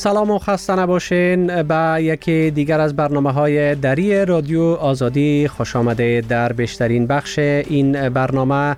سلام و خسته نباشین. به یکی دیگر از برنامه‌های دری رادیو آزادی خوش آمده. در بیشترین بخش این برنامه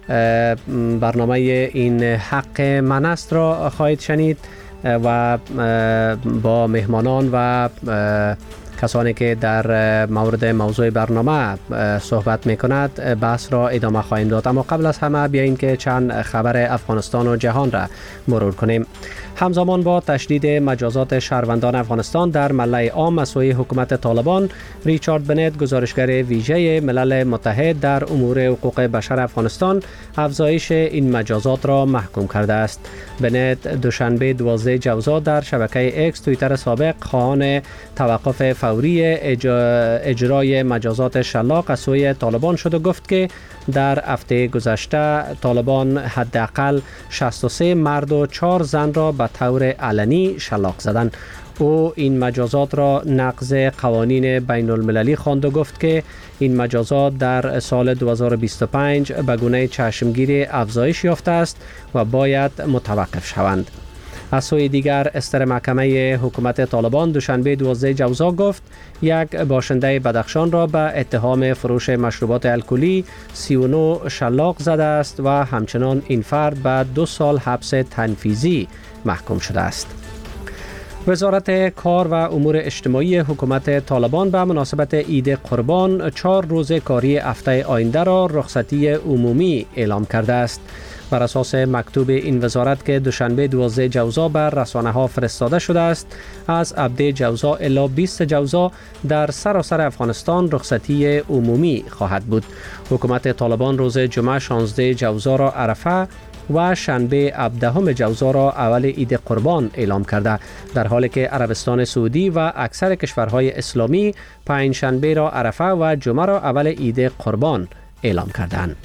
این حق من است را خواهید شنید و با مهمانان و کسانی که در مورد موضوع برنامه صحبت میکند بحث را ادامه خواهیم داد. اما قبل از همه بیایید که چند خبر افغانستان و جهان را مرور کنیم. همزمان با تشدید مجازات شهروندان افغانستان در ملأ عام از سوی حکومت طالبان، ریچارد بنت، گزارشگر ویژه ملل متحد در امور حقوق بشر افغانستان، افزایش این مجازات را محکوم کرده است. بنت دوشنبه 12 جوزا در شبکه اکس توییتر سابق خواهان توقف فوری اجرای مجازات شلاق از سوی طالبان شد و گفت که در هفته گذشته طالبان حداقل 63 مرد و 4 زن را به طور علنی شلاق زدند. او این مجازات را نقض قوانین بین المللی خواند و گفت که این مجازات در سال 2025 به گونه چشمگیری افزایش یافته است و باید متوقف شوند. از سوی دیگر استر محکمه حکومت طالبان دوشنبه 12 جوزا گفت یک باشنده بدخشان را به اتهام فروش مشروبات الکلی 39 شلاق زده است و همچنان این فرد به 2 سال حبس تنفیذی محکوم شده است. وزارت کار و امور اجتماعی حکومت طالبان به مناسبت عید قربان 4 روز کاری هفته آینده را رخصتی عمومی اعلام کرده است. بر اساس مکتوب این وزارت که دوشنبه 12 جوزا بر رسانه‌ها فرستاده شده است، از 17 جوزا الی 20 جوزا در سراسر افغانستان رخصتی عمومی خواهد بود. حکومت طالبان روز جمعه 16 جوزا را عرفه و شنبه 17 جوزا را اول عید قربان اعلام کرده، در حالی که عربستان سعودی و اکثر کشورهای اسلامی پنج شنبه را عرفه و جمعه را اول عید قربان اعلام کردند.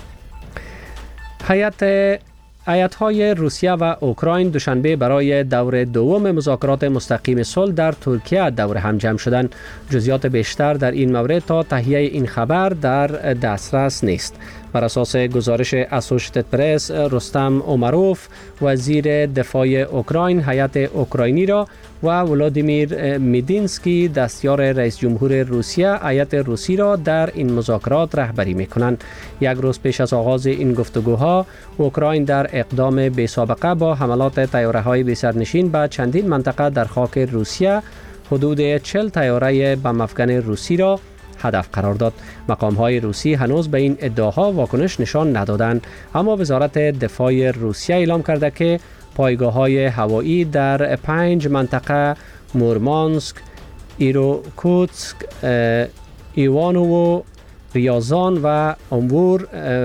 هیئت‌های روسیه و اوکراین دوشنبه برای دور دوم مذاکرات مستقیم صلح در ترکیه دور هم جمع شدند. جزئیات بیشتر در این مورد تا تهیه این خبر در دسترس نیست. بر اساس گزارش اسوشیتد پرس، رستم اومروف، وزیر دفاع اوکراین، هیئت اوکراینی را و ولادیمیر میدینسکی، دستیار رئیس جمهور روسیه، هیئت روسی را در این مذاکرات رهبری می‌کنند. یک روز پیش از آغاز این گفتگوها، اوکراین در اقدام بی‌سابقه با حملات طیاره‌های بی‌سرنشین به چندین منطقه در خاک روسیه حدود 40 طیاره بم افکن روسی را هدف قرار داد. مقام‌های روسی هنوز به این ادعاها واکنش نشان ندادند، اما وزارت دفاع روسیه اعلام کرده که پایگاه‌های هوایی در 5 منطقه مورمانسک، ایروکوتسک، ایوانوو، ریازان و امور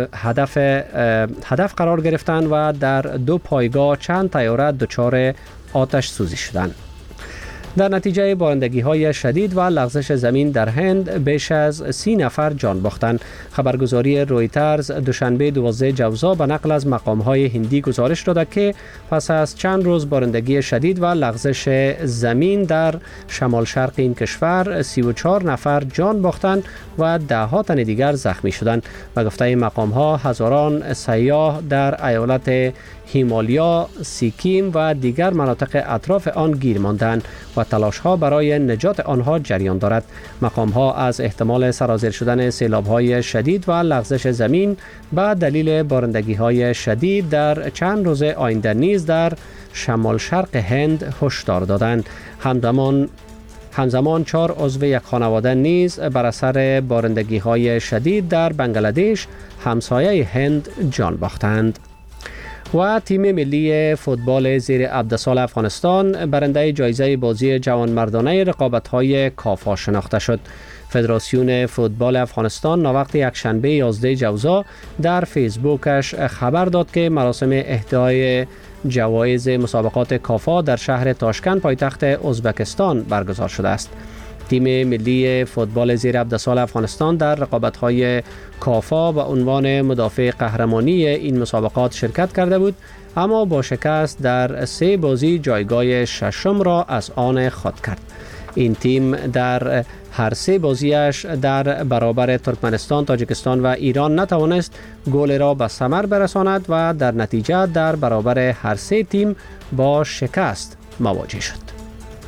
هدف قرار گرفتند و در 2 پایگاه چند طیاره دچار آتش سوزی شدند. در نتیجه بارندگی‌های شدید و لغزش زمین در هند بیش از 30 نفر جان باختند. خبرگزاری رویترز دوشنبه 12 جوزا به نقل از مقام‌های هندی گزارش داده که پس از چند روز بارندگی شدید و لغزش زمین در شمال شرق این کشور 34 نفر جان باختند و 10 تن دیگر زخمی شدند. به گفته مقام‌ها هزاران سیاح در ایالت هیمالیا، سیکیم و دیگر مناطق اطراف آن گیر ماندند و تلاش‌ها برای نجات آنها جریان دارد. مقام‌ها از احتمال سرازیر شدن سیلاب‌های شدید و لغزش زمین به دلیل بارندگی‌های شدید در چند روز آینده نیز در شمال شرق هند هشدار دادند. همزمان 4 عضو یک خانواده نیز بر اثر بارندگی‌های شدید در بنگلادش، همسایه هند، جان باختند. و تیم ملی فوتبال زیر 17 سال افغانستان برنده جایزه بازی جوانمردانه رقابت‌های کافا شناخته شد. فدراسیون فوتبال افغانستان ناوقت یکشنبه 11 جوزا در فیسبوکش خبر داد که مراسم اهدای جوایز مسابقات کافا در شهر تاشکند پایتخت ازبکستان برگزار شده است. تیم ملی فوتبال زیر 17 سال افغانستان در رقابت‌های کافا به عنوان مدافع قهرمانی این مسابقات شرکت کرده بود، اما با شکست در 3 بازی جایگاه ششم را از آن خود کرد. این تیم در هر 3 بازیش در برابر ترکمنستان، تاجیکستان و ایران نتوانست گل را به ثمر برساند و در نتیجه در برابر هر 3 تیم با شکست مواجه شد.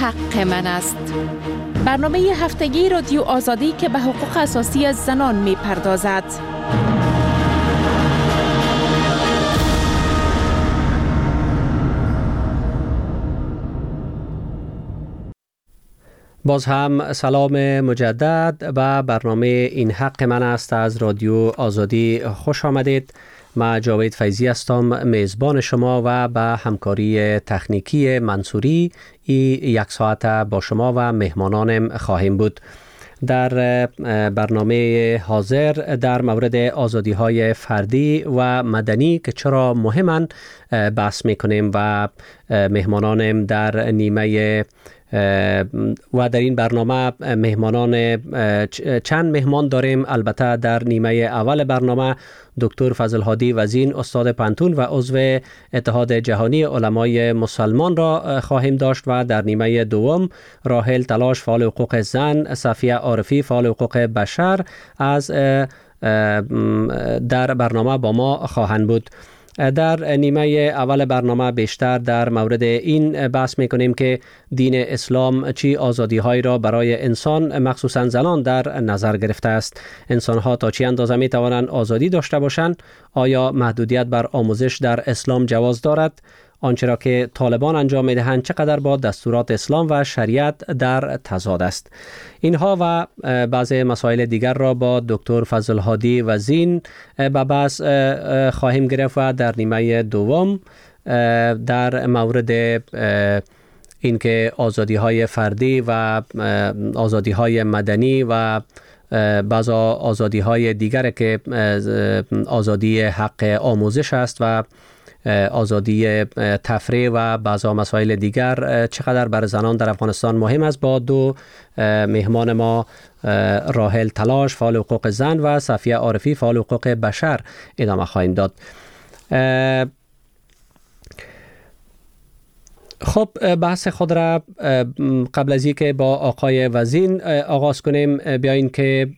حق من است. برنامه هفتگی رادیو آزادی که به حقوق اساسی زنان می پردازد. باز هم سلام مجدد و برنامه این حق من است از رادیو آزادی خوش آمدید. من جاوید فیضی هستم، میزبان شما و به همکاری تکنیکی منصوری یک ساعت با شما و مهمانانم خواهیم بود. در برنامه حاضر در مورد آزادی‌های فردی و مدنی که چرا مهمن بحث می‌کنیم و مهمانانم در نیمه و در این برنامه مهمانان چند مهمان داریم. البته در نیمه اول برنامه دکتر فضل هادی وزین استاد پانتون و عضو اتحاد جهانی علمای مسلمان را خواهیم داشت و در نیمه دوم راحل تلاش فعال حقوق زن، صفیه عارفی فعال حقوق بشر از در برنامه با ما خواهند بود. در نیمه اول برنامه بیشتر در مورد این بحث میکنیم که دین اسلام چی آزادی های را برای انسان مخصوصا زنان در نظر گرفته است. انسان ها تا چی اندازه می توانند آزادی داشته باشند؟ آیا محدودیت بر آموزش در اسلام جواز دارد؟ آنچه را که طالبان انجام میدهند چقدر با دستورات اسلام و شریعت در تضاد است؟ اینها و بعضی مسائل دیگر را با دکتر فضل هادی وزین به بحث خواهیم گرفت و در نیمه دوم در مورد اینکه آزادی های فردی و آزادی های مدنی و بعض آزادی های دیگر که آزادی حق آموزش است و آزادی تفریح و بعضا مسائل دیگر چقدر بر زنان در افغانستان مهم است با دو مهمان ما راحل تلاش فعال حقوق زن و صفیه عارفی فعال حقوق بشر ادامه خواهیم داد. خب بحث خود را قبل از اینکه با آقای وزین آغاز کنیم بیاین که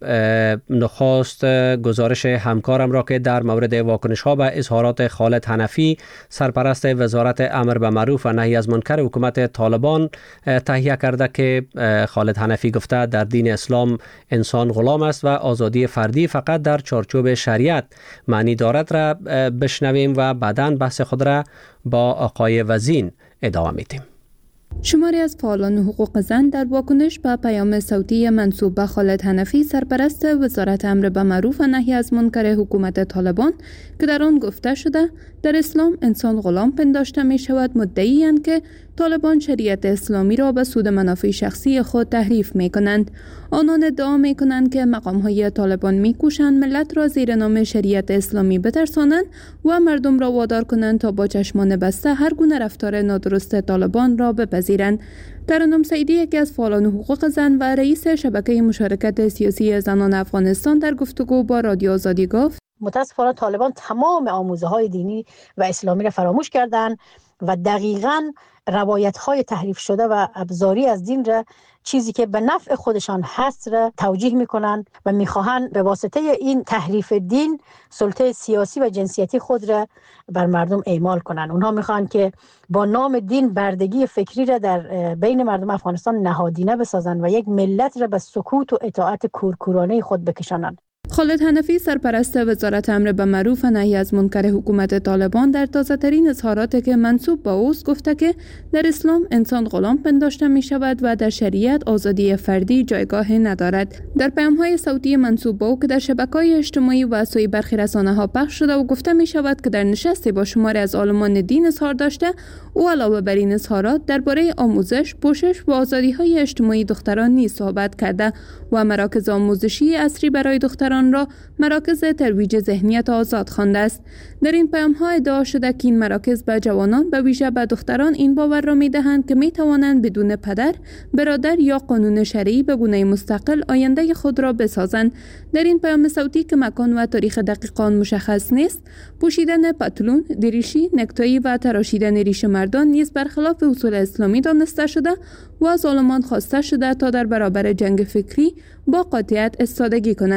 نخست گزارش همکارم را که در مورد واکنش ها به اظهارات خالد حنفی سرپرست وزارت امر به معروف و نهی از منکر حکومت طالبان تهیه کرده که خالد حنفی گفته در دین اسلام انسان غلام است و آزادی فردی فقط در چارچوب شریعت معنی دارد را بشنویم و بعداً بحث خود را با آقای وزین ادامه میدیم. شماری از فعالان حقوق زن در واکنش به پیام صوتی منسوب به خالد حنفی سرپرست وزارت امر به معروف و نهی از منکر حکومت طالبان که در آن گفته شده در اسلام انسان غلام پنداشته می شود مدعی‌اند که طالبان شریعت اسلامی را به سود منافع شخصی خود تحریف می کنند. آنان ادعا می کنند که مقام‌های طالبان می کوشند ملت را زیر نام شریعت اسلامی بترسانند و مردم را وادار کنند تا با چشمان بسته هر گونه رفتار نادرست طالبان را بپذیرند. ترنم سعیدی یکی از فعالان حقوق زن و رئیس شبکه مشارکت سیاسی زنان افغانستان در گفتگو با رادیو آزادی گفت: متاسفانه طالبان تمام آموزه‌های دینی و اسلامی را فراموش کردند و دقیقاً روایت‌های تحریف شده و ابزاری از دین را، چیزی که به نفع خودشان هست، را توجیه می‌کنند و می‌خواهند به واسطه این تحریف دین سلطه سیاسی و جنسیتی خود را بر مردم اعمال کنند. اونها می‌خواهند که با نام دین بردگی فکری را در بین مردم افغانستان نهادینه بسازند و یک ملت را به سکوت و اطاعت کورکورانه خود بکشانند. خالد حنفی سرپرست وزارت امر به معروف و نهی از منکر حکومت طالبان در تازه‌ترین اظهاراتی که منسوب به اوست گفته که در اسلام انسان غلام پنداشته می شود و در شریعت آزادی فردی جایگاهی ندارد. در پیام‌های صوتی منسوب به او که در شبکه‌های اجتماعی و سوی برخی رسانه‌ها پخش شده و گفته می شود که در نشستی با شماری از عالمان دین اظهار داشته، او علاوه بر این اظهارات درباره آموزش، پوشش و آزادی‌های اجتماعی دختران نیز صحبت کرده و مراکز آموزشی عصری برای دختران را مراکز ترویج ذهنیت آزاد خوانده است. در این پیام‌ها ادعا شده که این مراکز به جوانان به ویژه به دختران این باور را می‌دهند که می‌توانند بدون پدر، برادر یا قانون شرعی به گونه مستقل آینده خود را بسازند. در این پیام صوتی که مکان و تاریخ دقیق آن مشخص نیست، پوشیدن پتلون، دریشی، نکتایی و تراشیدن ریش مردان نیز برخلاف اصول اسلامی دانسته شده و از عالمان خواسته شده تا در برابر جنگ فکری با قاطعیت ایستادگی کنند.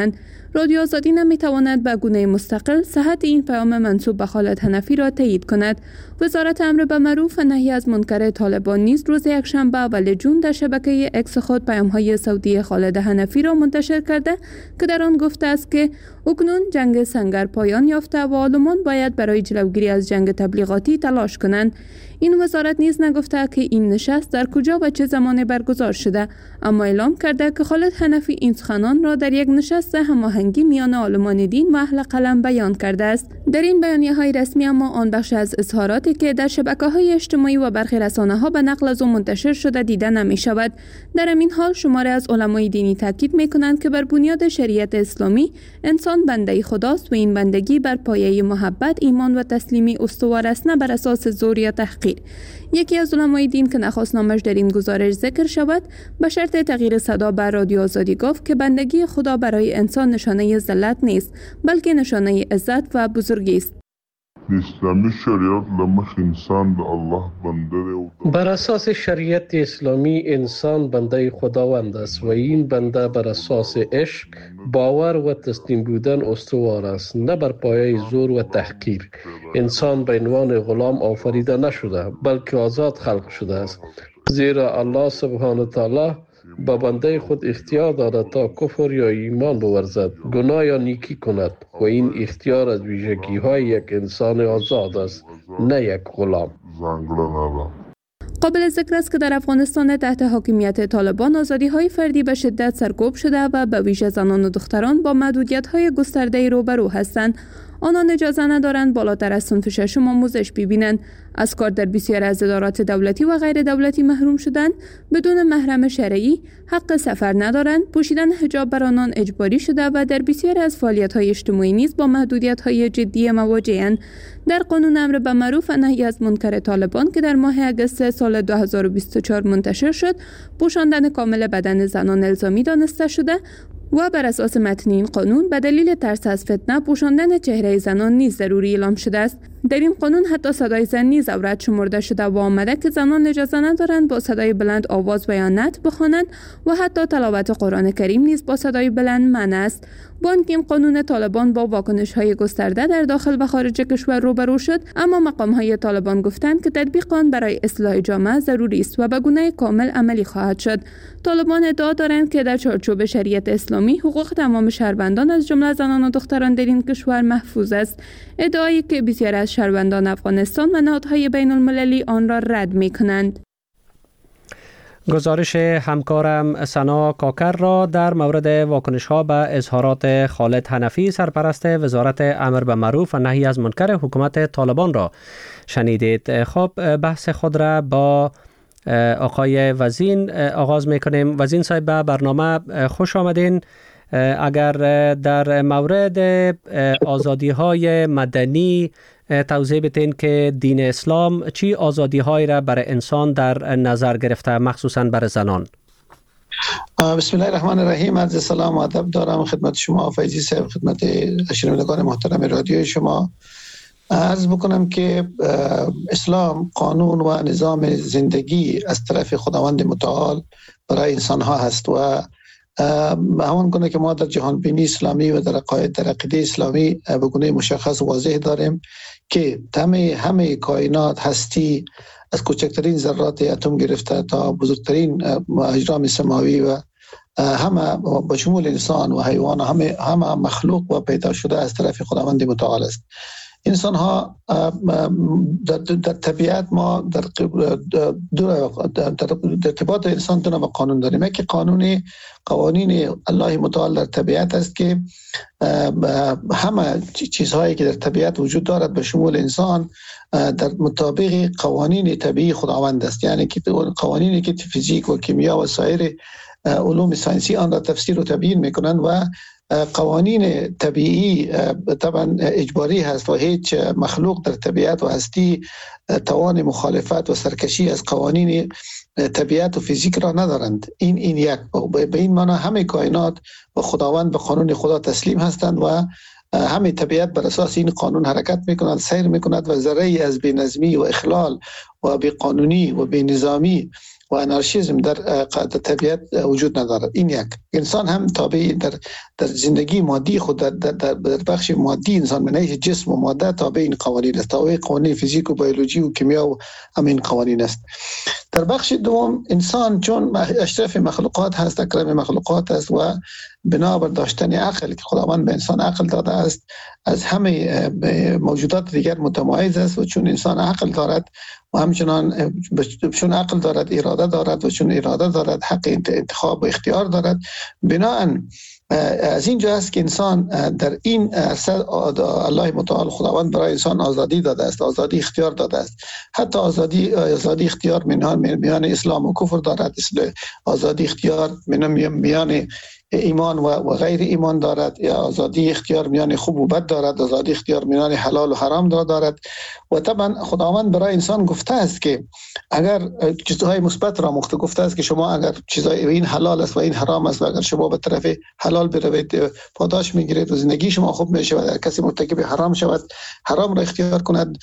رادیو آزادی نمیتواند به گونه مستقل صحت این پیام منسوب به خالد حنفی را تایید کند. وزارت امر بالمعروف و نهی از منکر طالبان نیز روز یکشنبه اول جون در شبکه اکس خود پیام‌های صوتی خالد حنفی را منتشر کرده که در آن گفته است که اکنون جنگ سنگر پایان یافته و عالمان باید برای جلوگیری از جنگ تبلیغاتی تلاش کنند. این وزارت نیز نگفته که این نشست در کجا و چه زمانی برگزار شده، اما اعلام کرده که خالد حنفی این سخنان را در یک نشست هماهنگی میان عالمان دین و اهل قلم بیان کرده است. در این بیانیه‌های رسمی اما آن بخش از اظهاراتی که در شبکه‌های اجتماعی و برخی رسانه‌ها به نقل از او منتشر شده دیده نمی‌شود. در همین حال شماره از علمای دینی تاکید می‌کنند که بر بنیاد شریعت اسلامی انسان بنده خداست و این بندگی بر پایه محبت، ایمان و تسلیمی استوار است، نه بر اساس زور یا تحقیر. یکی از علمای دین که نخواست نامش در این گزارش ذکر شود به شرط تغییر صدا بر رادیو آزادی گفت که بندگی خدا برای انسان نشانه ذلت نیست بلکه نشانه عزت و بزرگی است. اسلامی شریعت لمخ انسان به الله بنده بر اساس شریعت اسلامی انسان بنده خداوند است و این بنده بر اساس عشق، باور و تسلیم بودن استوار است، نه بر پایه زور و تحقیر. انسان به عنوان غلام آفریده نشده بلکه آزاد خلق شده است، زیرا الله سبحانه تعالی با بنده خود اختیار دارد تا کفر یا ایمان بورزد، گناه یا نیکی کند و این اختیار از ویژگی های یک انسان آزاد است، نه یک غلام. قابل ذکر است که در افغانستان تحت حاکمیت طالبان آزادی‌های فردی به شدت سرکوب شده و به ویژه زنان و دختران با محدودیت‌های گسترده روبرو هستند. آنان اجازه ندارند بالاتر از صنف ششم آموزش ببینند، از کار در بسیاری از ادارات دولتی و غیر دولتی محروم شدند، بدون محرم شرعی، حق سفر ندارند، پوشیدن حجاب بر آنان اجباری شده و در بسیاری از فعالیت‌های اجتماعی نیز با محدودیت‌های جدی مواجه‌اند. در قانون امر بالمعروف و نهی از منکر طالبان که در ماه اگست سال 2024 منتشر شد، پوشاندن کامل بدن زنان الزامی دانسته شده و بر اساس متن این قانون به دلیل ترس از فتنه پوشاندن چهره زنان نیز ضروری اعلام شده است. در این قانون حتی صدای زن نیز عورت شمرده شده و آمده که زنان اجازه ندارند با صدای بلند آواز و یا نعت بخوانند و حتی تلاوت قرآن کریم نیز با صدای بلند منع است. با اینکه این قانون طالبان با واکنش‌های گسترده در داخل و خارج کشور روبرو شد، اما مقام‌های طالبان گفتند که تطبیق آن برای اصلاح جامعه ضروری است و به گونه کامل عملی خواهد شد. طالبان ادعا دارند که در چارچوب شریعت اسلامی حقوق تمام شهروندان از جمله زنان و دختران در این کشور محفوظ است، ادعایی که بسیاری از شهروندان افغانستان و نهادهای بین المللی آن را رد می‌کنند. گزارش همکارم سنا کاکر را در مورد واکنش‌ها به اظهارات خالد حنفی سرپرست وزارت امر بالمعروف و نهی از منکر حکومت طالبان را شنیدید. خب بحث خود را با آقای وزین آغاز می‌کنیم. وزین صاحب به برنامه خوش آمدین. اگر در مورد آزادی‌های مدنی توضیح بدین که دین اسلام چی آزادی‌هایی را برای انسان در نظر گرفته، مخصوصاً برای زنان؟ بسم الله الرحمن الرحیم. عرض سلام و ادب دارم خدمت شما فیضی صاحب، خدمت شنوندگان محترم رادیو شما. عرض بکنم که اسلام قانون و نظام زندگی از طرف خداوند متعال برای انسان‌ها هست و همان گونه که ما در جهان بینی اسلامی و در عقیده اسلامی به گونه مشخص و واضح داریم که همه کائنات هستی از کوچکترین ذرات اتم گرفته تا بزرگترین اجرام سماوی و همه با شمول انسان و حیوان همه مخلوق و پیدا شده از طرف خداوند متعال است. انسان ها در طبیعت ما در ارتباط انسان دو نوع قانون داریم. یکی قوانین الله متعال در طبیعت است که همه چیزهایی که در طبیعت وجود دارد به شمول انسان در مطابق قوانین طبیعی خداوند است، یعنی که قوانینی که فیزیک و کیمیا و سایر علوم ساینسی آن را تفسیر و تبیین میکنند و قوانین طبیعی طبعا اجباری هست و هیچ مخلوق در طبیعت و هستی توان مخالفت و سرکشی از قوانین طبیعت و فیزیک را ندارند. این یک. به این معنی همه کائنات و خداوند به قانون خدا تسلیم هستند و همه طبیعت بر اساس این قانون حرکت میکند، سیر میکند و ذره از بی‌نظمی و اخلال و بی‌قانونی و بی‌نظامی و انارشیسم در طبیعت وجود ندارد. این یک. انسان هم تابع در زندگی مادی خود در بخش مادی انسان من حیث جسم و ماده تابع این قوانین است، تابع قوانین فیزیک و بیولوژی و کیمیا و همین قوانین است. در بخش دوم انسان چون اشرف مخلوقات هست، اکرم مخلوقات است و بنابر داشتن عقل که خداوند به انسان عقل داده است، از همه موجودات دیگر متمایز است و چون انسان عقل دارد و همچنان چون عقل دارد اراده دارد و چون اراده دارد حق انتخاب و اختیار دارد، بناهن از اینجا است که انسان در این الله متعال خداوند برای انسان آزادی داده است، آزادی اختیار داده است. حتی آزادی اختیار میان اسلام و کفر دارد، آزادی اختیار میان ایمان و غیر ایمان دارد، یا آزادی اختیار میان خوب و بد دارد، آزادی اختیار میان حلال و حرام دارد. و طبعا خداوند برای انسان گفته است که اگر چیزهای مثبت را گفته است که شما اگر چیزای این حلال است و این حرام است و اگر شما به طرف حلال بروید پاداش میگیرید و زندگی شما خوب میشود، اگر کسی مرتکب حرام شود حرام را اختیار کند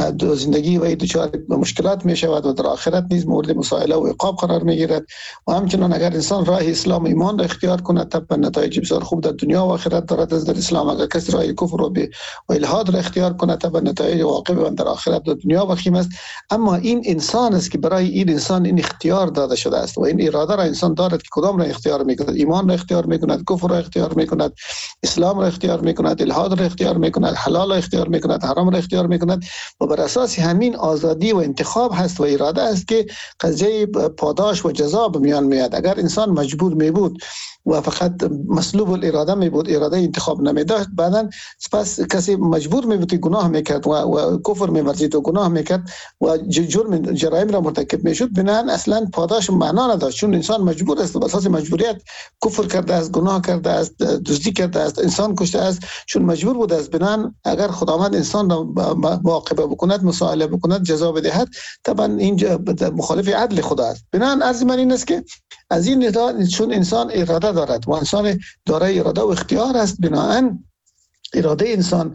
زندگی و دچار مشکلات میشود و در آخرت نیز مورد مسائله و عقاب قرار میگیرد. و همچنین اگر انسان راه اسلام و ایمان را اختیار کند طبعا نتایج بسیار خوب در دنیا و آخرت دارد از در اسلام. اگر کسی راه کفر و الحاد را اختیار کند طبعا نتایج واقع در آخرت در دنیا وخیم است. اما این انسان است که برای این انسان این اختیار داده شده است و این اراده را انسان دارد که کدام را اختیار میکند، ایمان را اختیار میکند، کفر را اختیار میکند، اسلام را اختیار میکند، الحاد را اختیار میکند، حلال را اختیار میکند، حرام را اختیار میکند. و بر اساس همین آزادی و انتخاب هست و اراده است که قضیه پاداش و جزا به میان میاد. اگر انسان مجبور میبود و فقط مسلوب الاراده میبود، اراده انتخاب نمیداشت، بعدن پس کسی مجبور میبود که گناه میکرد و کفر میورزید و گناه میکرد و جرایم را مرتکب میشد، بنابراین اصلا پاداش معنا نداشت. چون انسان مجبور است و اساس مجبوریت کفر کرده است، گناه کرده است، دزدی کرده است، انسان کشته است، چون مجبور بود است. بنابراین اگر خداوند انسان را مواقبه بکند، مسائله بکند، جزا بدهد، طبعا این مخالف عدل خدا است. بنابراین عرض من این است که از این نظر چون انسان اراده دارد و انسان دارای اراده و اختیار است، بنابراین اراده انسان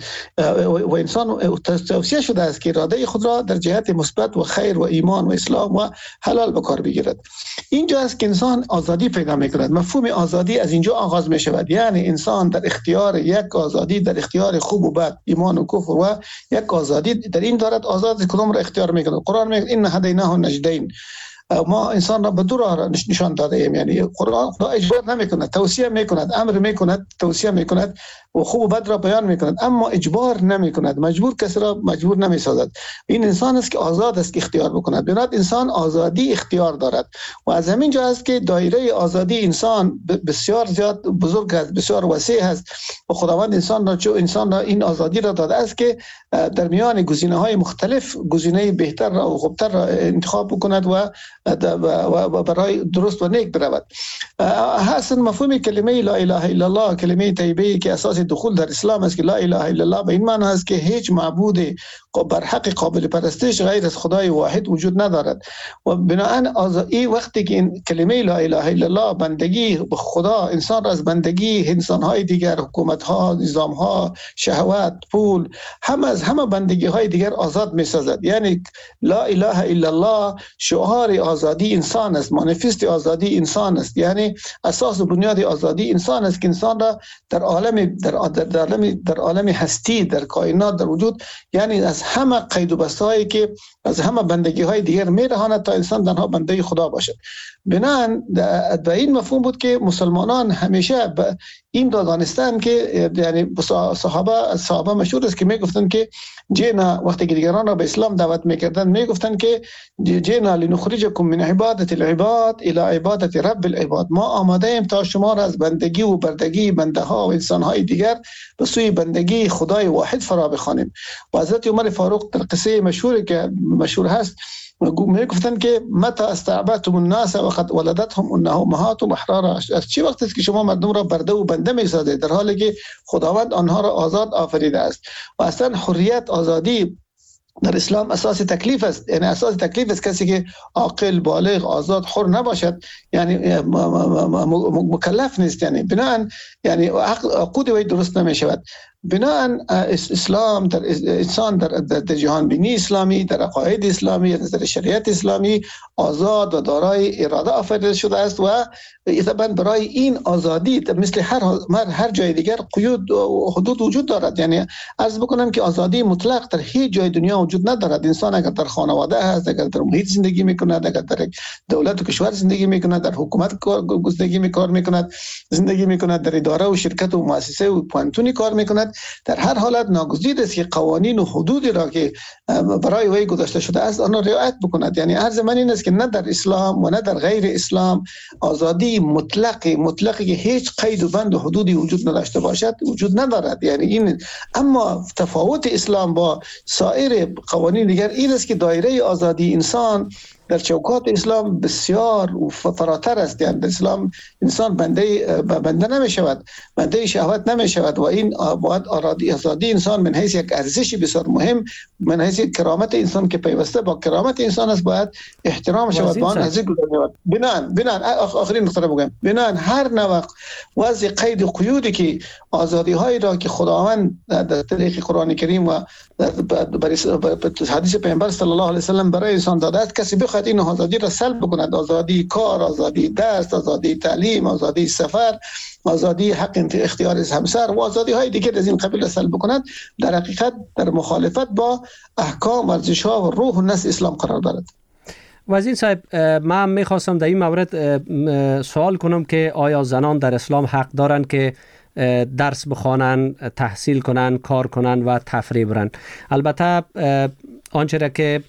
و انسان توصیه شده است که اراده خود را در جهت مثبت و خیر و ایمان و اسلام و حلال به کار بگیرد. اینجا است که انسان آزادی پیدا می‌کند. مفهوم آزادی از اینجا آغاز می شود، یعنی انسان در اختیار یک آزادی، در اختیار خوب و بد، ایمان و کفر و یک آزادی در این دارد، آزاد کدام را اختیار می‌کند. قرآن میگه ان هدیناه النجدین، ما انسان را به دو راه نشان داده ایم. یعنی قرآن خدا اجبار نمی‌کند، توصیه می‌کند، امر می‌کند، توصیه می‌کند و خوب و بد را بیان می‌کند، اما اجبار نمی‌کند، مجبور کسی را مجبور نمی‌سازد. این انسان است که آزاد است که اختیار بکند. بنابراین انسان آزادی اختیار دارد و از همین جا است که دایره آزادی انسان بسیار زیاد بزرگ است، بسیار وسیع است و خداوند انسان را این آزادی را داده است که در میان گزینه‌های مختلف گزینه بهتر را و خوبتر را انتخاب بکند و برای درست و نیک برود. حسن مفهوم کلمه لا اله الا الله، کلمه طیبه که اساس دخول در اسلام است، که لا اله الا الله به این معنی است که هیچ معبود بر حق قابل پرستش غیر از خدای واحد وجود ندارد. و بناهن آزادی وقتی که این کلمه لا اله الا الله بندگی به خدا انسان را از بندگی انسان‌های دیگر، حکومت‌ها، نظام‌ها، شهوات، پول، همه بندگی‌های دیگر آزاد می‌سازد. یعنی لا اله الا الله شعار آزادی انسان است، مانیفست آزادی انسان است، یعنی اساس و بنیاد آزادی انسان است که انسان را در عالم هستی، در کائنات، در وجود، یعنی از همه قید و بسته‌هایی که از همه بندگی‌های دیگر میرهاند تا انسان تنها بنده خدا باشد. بنابراین به این مفهوم بود که مسلمانان همیشه این را دانستند که یعنی صحابه مشهور است که میگفتند که جینا وقتی که دیگران را به اسلام دعوت میکردند میگفتند که جینا لنخرجکم من عبادت العباد الى عبادت رب العباد، ما آماده ایم تا شما را از بندگی و بردگی بنده ها و انسان های دیگر به سوی بندگی خدای واحد فرا بخوانیم. و حضرت عمر فاروق در قصه مشهوری که مشهور هست میگفتن که متى استعبدتم الناس وقد ولدتهم امهاتهم احرارا، از چه وقت است که شما مردم را برده و بنده میسازید در حالی که خداوند آنها را آزاد آفریده است. و اصلا حریت، آزادی در اسلام اساس تکلیف است. یعنی اساس تکلیف است کسی که عاقل، بالغ، آزاد، حر نباشد یعنی مکلف نیست. یعنی بناهن یعنی عقود وی درست نمی شود. بناهن اسلام در انسان در جهان بینی اسلامی، در عقاید اسلامی، در شریعت اسلامی آزاد و دارای اراده آفریده شده است و طبعا برای این آزادی مثل هر جای دیگر قیود و حدود وجود دارد. یعنی عرض بکنم که آزادی مطلق در هیچ جای دنیا وجود ندارد. انسان اگر در خانواده هست، اگر در محیط زندگی میکند، اگر در دولت و کشور زندگی میکند، در حکومت کار میکند، در اداره و شرکت و مؤسسه و پانتونی کار میکند، در هر حالت ناگزیر است که قوانین و حدودی را که برای وی گذاشته شده است آن را رعایت بکند. یعنی عرض من این است که نه در اسلام و نه در غیر اسلام آزادی مطلقی که هیچ قید و بند و حدودی وجود نداشته باشد وجود ندارد. یعنی این اما تفاوت اسلام با سایر قوانین دیگر این است که دایره آزادی انسان در چوکات اسلام بسیار فراتر است. یعنی در اسلام انسان بنده نمی شود، بنده شهوت نمی شود و این باید آزادی انسان من حیث یک ارزشی بسیار مهم، من حیث کرامت انسان که پیوسته با کرامت انسان است باید احترام شود. با آن ارزش گذاشته بنان آخرین نکته بگم، بنان هر نوع وضع قید و قیودی که آزادی هایی را که خداوند در طریق قرآن کریم و حدیث پیامبر صلی الله علیه و سلم برای انسان داده است، کسی بخواد این آزادی را سلب بکند، آزادی کار، آزادی درس، آزادی تعلیم، آزادی سفر، آزادی حق اختیار همسر و آزادی های دیگر از این قبیل سلب بکند، در حقیقت در مخالفت با احکام و ارزش ها و روح و نس اسلام قرار دارد. وزیر صاحب، من میخواستم در این مورد سوال کنم که آیا زنان در اسلام حق دارند که درس بخوانن، تحصیل کنن، کار کنن و تفریح برن؟ البته آنچه را که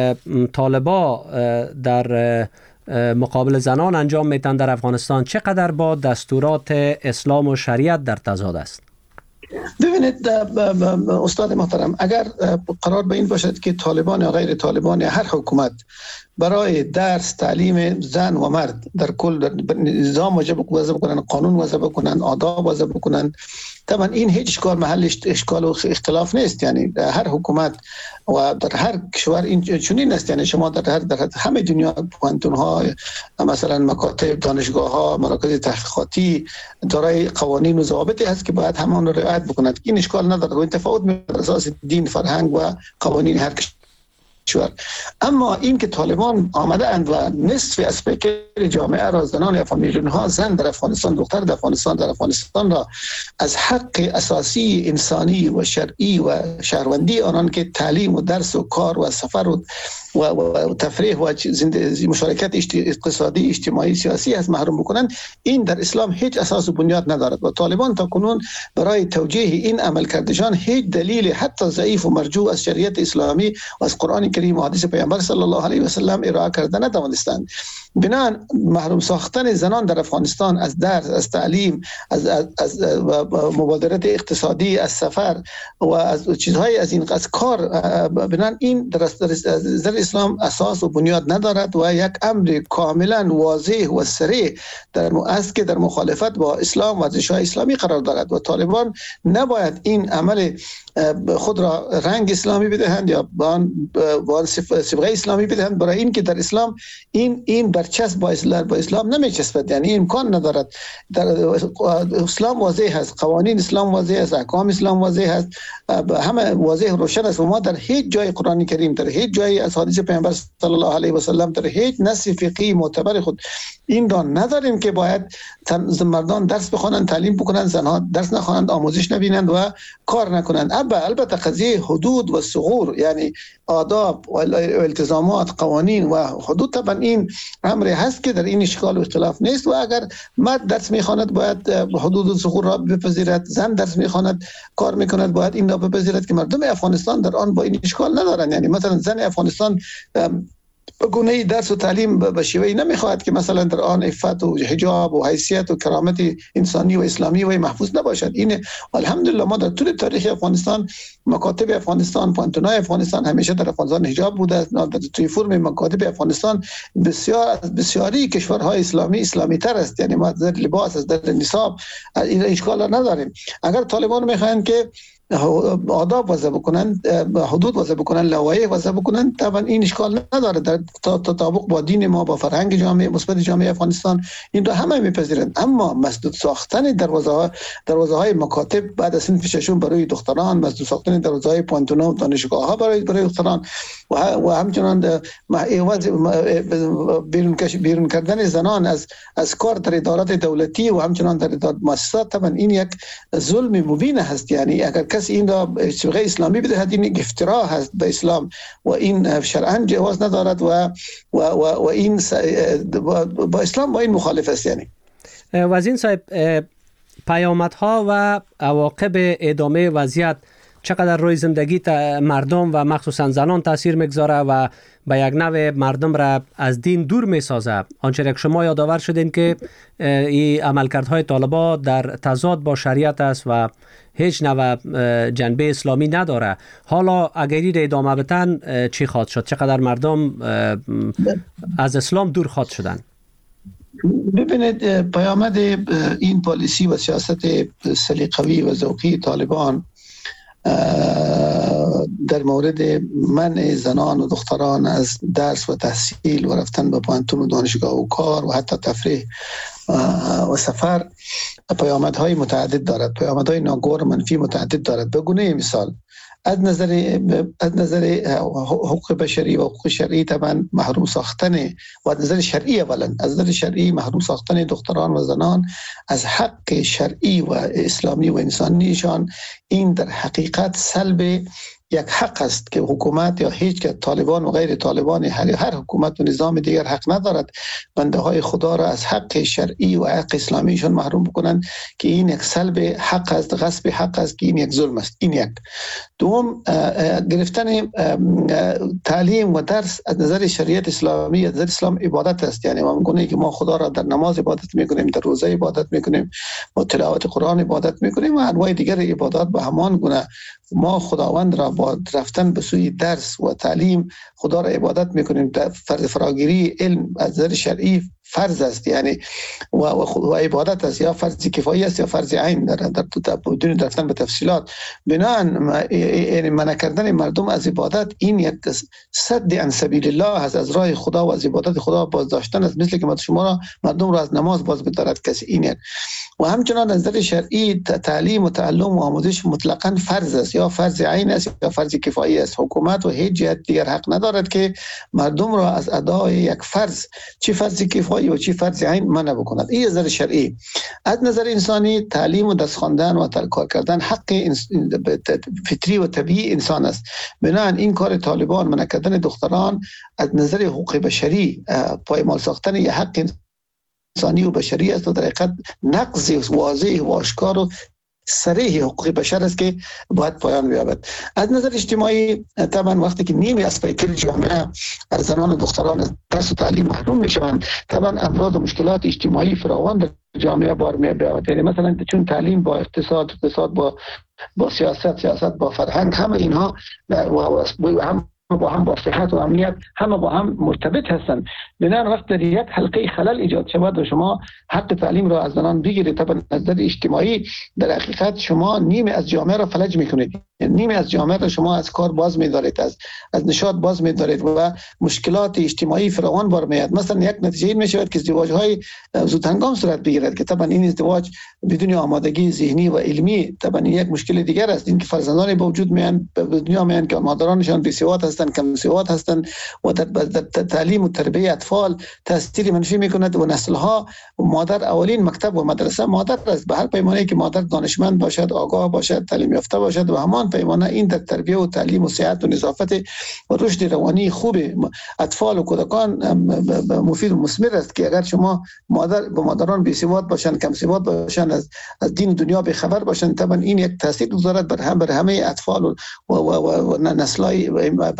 طالبا در مقابل زنان انجام میدن در افغانستان چقدر با دستورات اسلام و شریعت در تضاد است؟ ببینید استاد محترم، اگر قرار به این باشد که طالبان یا غیر طالبان یا هر حکومت برای درس تعلیم زن و مرد در کل نظام وضع بکنن، قانون وضع بکنن، آداب وضع بکنن، طبعا این هیچ اشکال محل اشکال و اختلاف نیست. یعنی هر حکومت و در هر کشور این چنین است. یعنی شما در همه دنیا پانتون ها، مثلا مکاتب، دانشگاه ها، مراکز تحقیقاتی دارای قوانین و ضوابطی هست که باید همان رو رعایت بکنند. این اشکال نداره و این تفاوت بر اساس دین، فرهنگ و قوانین هر کشور. اما این که طالبان آمده اند و نصف از پیکر جامعه را، زنان یا میلیون ها زن در افغانستان، دختر در افغانستان را از حق اساسی انسانی و شرعی و شهروندی آنان که تعلیم و درس و کار و سفر و تفریح و مشارکت اقتصادی، اجتماعی، سیاسی از محروم بکنند، این در اسلام هیچ اساس و بنیاد ندارد و طالبان تا کنون برای توجیه این عمل کردشان هیچ دلیل حتی ضعیف و مرجوع از شریعت اسلامی و از قرآن کریم و حدیث پیامبر صلی الله علیه و سلم ارائه کرده نتوانستند. بنابراین محروم ساختن زنان در افغانستان از درس، از تعلیم، از مبادرت اقتصادی، از سفر و از چیزهای از این از کار، بنابراین این در اسلام اساس و بنیاد ندارد و یک امر کاملا واضح و صریح است که در مخالفت با اسلام و ارزش‌های اسلامی قرار دارد و طالبان نباید این عمل خود را رنگ اسلامی بدهند یا با آن صبغه اسلامی بدهند، برای این که در اسلام این برچسب با اسلام نمیچسبد. یعنی امکان ندارد. در اسلام واضح است، قوانین اسلام واضح است، احکام اسلام واضح است، همه واضح روشن است و ما در هیچ جای قرآن کریم، در هیچ جای از حدیث پیامبر صلی الله علیه و سلم، در هیچ نص فقهی معتبر خود این را نداریم که باید مردان درس بخوانند، تعلیم بکنند، زنها درس نخوانند، آموزش نبینند و کار نکنند. البته قضیه حدود و ثغور، یعنی آداب و التزامات، قوانین و حدود، طبعا این امر هست که در این اشکال و اختلاف نیست و اگر مرد درس میخواند باید حدود و ثغور را بپذیرد، زن درس میخواند کار میکند باید این را بپذیرد که مردم افغانستان در آن با این اشکال ندارند. یعنی مثلا زن افغانستان بگونه درس و تعلیم به شیوهی نمیخواهد که مثلا در آن عفت و حجاب و حیثیت و کرامت انسانی و اسلامی و محفوظ نباشد. این الحمدلله ما در طول تاریخ افغانستان، مکاتب افغانستان، پانتونای افغانستان همیشه در افغانستان حجاب بوده. در توی فرم مکاتب افغانستان بسیاری کشورهای اسلامی تر است. یعنی ما در لباس، از در نصاب این اشکال نداریم. اگر طالبان میخواهند که آداب وضع بکنن، حدود وضع بکنن، لوایح وضع بکنن، طبعا این اشکال نداره. در تطابق با دین ما، با فرهنگ جامعه مثبت جامعه افغانستان این را همه میپذیرند. اما مسدود ساختن دروازه های مکاتب بعد از صنف ششم برای دختران، مسدود ساختن دروازه های پانتونا و دانشگاه ها برای دختران و همچنان بیرون کردن زنان از کار در ادارات دولتی و همچنان در مؤسسات، طبعا این یک ظلم مبین هست. یعنی اگر کسی این را صبغه اسلامی بدهد، این افترا هست به اسلام و این شرعاً جواز ندارد و این با اسلام با این مخالف است. یعنی وزیر صاحب، پیامدها و عواقب ادامه وضعیت چقدر روی زندگی مردم و مخصوصا زنان تاثیر میگذاره و به یک نوع مردم را از دین دور میسازه؟ آنچه که شما یادآور شدین که این عملکردهای طالبان در تضاد با شریعت است و هیچ نوع جنبه اسلامی نداره. حالا اگر این ادامه بدن چی خواهد شد؟ چقدر مردم از اسلام دور خواهد شدن؟ ببینید، پیامد این پالیسی و سیاست سلیقه‌ای و ذوقی طالبان در مورد منع زنان و دختران از درس و تحصیل و رفتن به پانتون و دانشگاه و کار و حتی تفریح و سفر پیامدهای متعدد دارد، پیامدهای ناگوار و منفی متعدد دارد. به گونه مثال از نظر حقوق بشری و حقوق شرعی طبعا محروم ساختن و از نظر شرعی، اولا از نظر شرعی محروم ساختن دختران و زنان از حق شرعی و اسلامی و انسانیشان، این در حقیقت سلب یک حق است که حکومت یا هیچ که طالبان و غیر طالبان هر حکومت و نظام دیگر حق ندارد بنده های خدا را از حق شرعی و حق اسلامیشان محروم بکنند، که این یک سلب حق است، غصب حق است، که این یک ظلم است. این یک. دوم، گرفتن تعلیم و درس از نظر شریعت اسلامی، از نظر اسلام عبادت است. یعنی ما میگوییم که ما خدا را در نماز عبادت میکنیم، در روزه عبادت میکنیم، با تلاوت قرآن عبادت میکنیم و انواع دیگر عبادات به همان گونه ما خداوند را با رفتن به سوی درس و تعلیم خدا را عبادت میکنیم. فرض فراگیری علم از نظر شرعی فرض است، یعنی و عبادت است، یا فرض کفایی است یا فرض عین. در بدون رفتن به تفصیلات، بناهن یعنی منع کردن مردم از عبادت این یک صد عن سبیل الله است، از راه خدا و از عبادت خدا باز داشتن است، مثل که شما را مردم را از نماز باز بدارد کسی. این و همچنان از نظر شرعی تعلیم و تعلم و آموزش مطلقاً فرض است، یا فرض عین است یا فرض کفایی است. حکومت و هیچ جهت دیگر حق ندارد که مردم را از ادای یک فرض، چی فرض کفایی و چی فرض عین، منع بکند. این از نظر شرعی. از نظر انسانی، تعلیم و درس خواندن و کار کردن حق فطری و طبیعی انسان است. بنابراین این کار طالبان، منع کردن دختران، از نظر حقوق بشری پایمال ساختن یک حق انسانی و بشری است و در حقیقت نقض واضح و آشکار و صریح حقوق بشر است که باید پایان بیابد. از نظر اجتماعی، طبعا وقتی که نیمی از پیکر جامعه از زنان و دختران از درس و تعلیم محروم میشوند، طبعا امراض و مشکلات اجتماعی فراوان در جامعه بار میاد. یعنی مثلا چون تعلیم با اقتصاد با سیاست با فرهنگ، همه اینها هم با هم با صحت و امنیت همه با هم مرتبط هستند. بنابراین وقت در یک حلقه خلل ایجاد شود و شما حق تعلیم را از زنان بگیرید، طبعا از نظر اجتماعی در حقیقت شما نیمه از جامعه را فلج میکنید، نیمه از جامعه را شما از کار باز می‌دارید، از نشاط باز می‌دارید و مشکلات اجتماعی فراوان بار میاد. مثلا یک نتیجه این میشود که ازدواج‌های زودهنگام صورت بگیرد که طبعا این ازدواج بدون آمادگی ذهنی و علمی، طبعا یک مشکل دیگر است. این که فرزندانی به وجود میان به دنیا میان که مادرانشان بی‌سواد هستند، کم سواد هستند و در تعلیم و تربیت اطفال تاثیر منفی میکند و نسل‌ها مادر اولین مکتب و مدرسه مادر است. به هر پیمانه‌ای که مادر دانشمند باشد، آگاه باشد، تعلیم یافته باشد، و همان پیمانه این در تربیت و تعلیم و صحت و نظافت و رشد روانی خوب اطفال و کودکان مفید و مثمر است. که اگر شما مادران بی‌سواد باشند، کم سواد باشند، از دین دنیا به خبر باشند، طبعا این یک تاثیر گذارد بر همه اطفال و نسل‌های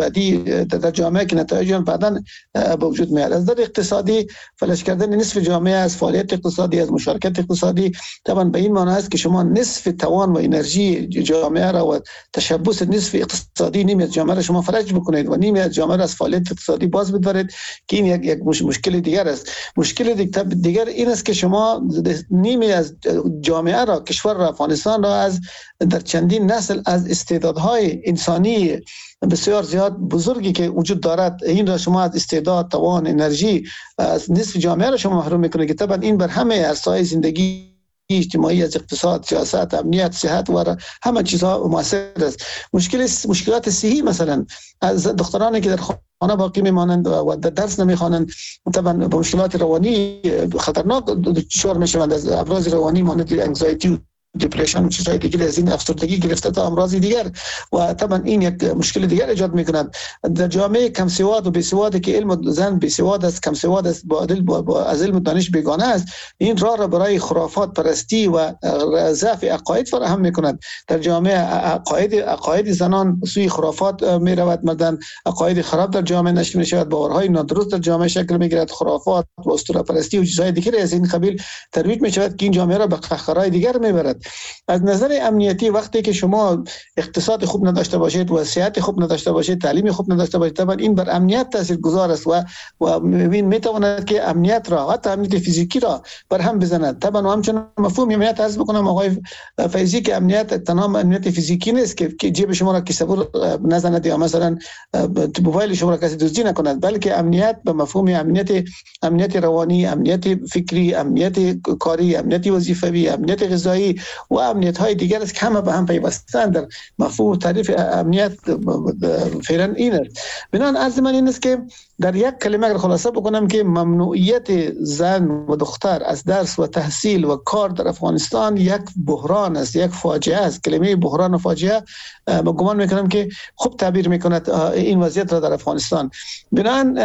بعدی در جامعه که نتایج آن بعداً به وجود میاد. از در اقتصادی فلج کردن نصف جامعه از فعالیت اقتصادی، از مشارکت اقتصادی، طبعا به این معنی است که شما نصف توان و انرژی جامعه را و تشبث نصف اقتصادی نیمی از جامعه را شما فلج بکنید و نیمی از جامعه را از فعالیت اقتصادی باز بدارید که این یک مشکل دیگر است. مشکل دیگر این است که شما نیمی از جامعه را، کشور را، افغانستان را از در چندین نسل از استعدادهای انسانی بسیار زیاد بزرگی که وجود دارد، این را شما از استعداد، توان، انرژی از نصف جامعه را شما محروم میکنید که طبعا این بر همه عرصه‌های زندگی اجتماعی، از اقتصاد، سیاست، امنیت، صحت و همه چیزها مؤثر است. مشکلات صحی مثلا از دخترانی که در خانه باقی میمانند و در درس نمیخوانند، طبعا با مشکلات روانی خطرناک دچار میشوند، از امراض روانی مانند انگزایتی، دیپرشن و چیزهای دیگر، از این افسردگی گرفته تا امراض دیگر، و طبعا این یک مشکل دیگر ایجاد میکند. در جامعه کم سواد و بی سواد که علم زن بی سواد است، کم سواد است، با از علم و دانش بیگانه است، این راه را برای خرافات پرستی و ضعف عقاید فراهم میکند. در جامعه عقاید زنان سوی خرافات میرود، مردان عقاید خراب در جامعه نشر میشود، باورهای نادرست در جامعه شکل میگیرد، خرافات و اسطوره پرستی و چیزهای دیگر از این قبیل ترویج میشود که این جامعه را به قهقرای دیگر میبرد. از نظر امنیتی وقتی که شما اقتصاد خوب نداشته باشید و صحت خوب نداشته باشید، تعلیم خوب نداشته باشید، طبعا این بر امنیت تاثیرگذار است و میتواند که امنیت را، حتی امنیت فیزیکی را بر هم بزند. طبعا همچنان مفهوم امنیت عرض بکنم آقای فیضی که امنیت تنها امنیت فیزیکی نیست که جیب شما را کسی نزند یا مثلا موبایل شما را کسی دزدی نکند، بلکه امنیت به مفهوم امنیت روانی، امنیت فکری، امنیت کاری، امنیت وظیفوی، امنیت غذایی و امنیت های دیگر است که همه به هم پیوستند. در مفهوم تعریف امنیت فعلا این است. بنابراین عرض من این است که در یک کلمه اگر خلاصه بکنم که ممنوعیت زن و دختر از درس و تحصیل و کار در افغانستان یک بحران است، یک فاجعه است. کلمه بحران و فاجعه با گمان میکنم که خوب تعبیر میکند این وضعیت را در افغانستان. بنابراین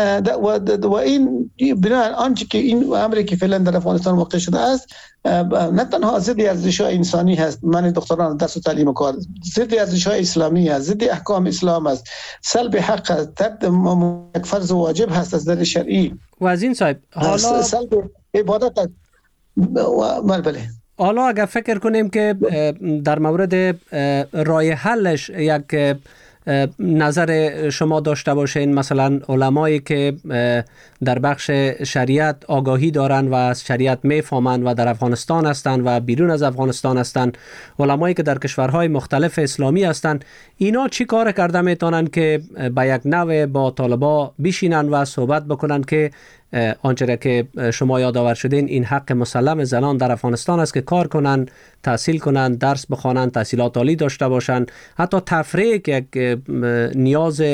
آنچه که این امری که فعلا در افغانستان واقع شده است نه تنها ضد ارزش‌های انسانی هست، من دختران درس و تعلیم و کار، ضد ارزش‌های اسلامی است، ضد احکام اسلام است، سلب حق است، یک فرض واجب هست از نظر شرعی. و از این صاحب حالا سلب عبادت است. بله. حالا اگر فکر کنیم که در مورد راه حلش یک نظر شما داشته باشین، مثلا علمایی که در بخش شریعت آگاهی دارن و از شریعت میفهمند و در افغانستان هستند و بیرون از افغانستان هستند، علمایی که در کشورهای مختلف اسلامی هستند، اینا چی کار کرده میتونن که به یک نوع با طالبا بشینن و صحبت بکنن که آنچه که شما یادآور شدین این حق مسلم زنان در افغانستان است که کار کنن، تحصیل کنن، درس بخوانن، تحصیلات عالی داشته باشن، حتی تفریح که یک نیاز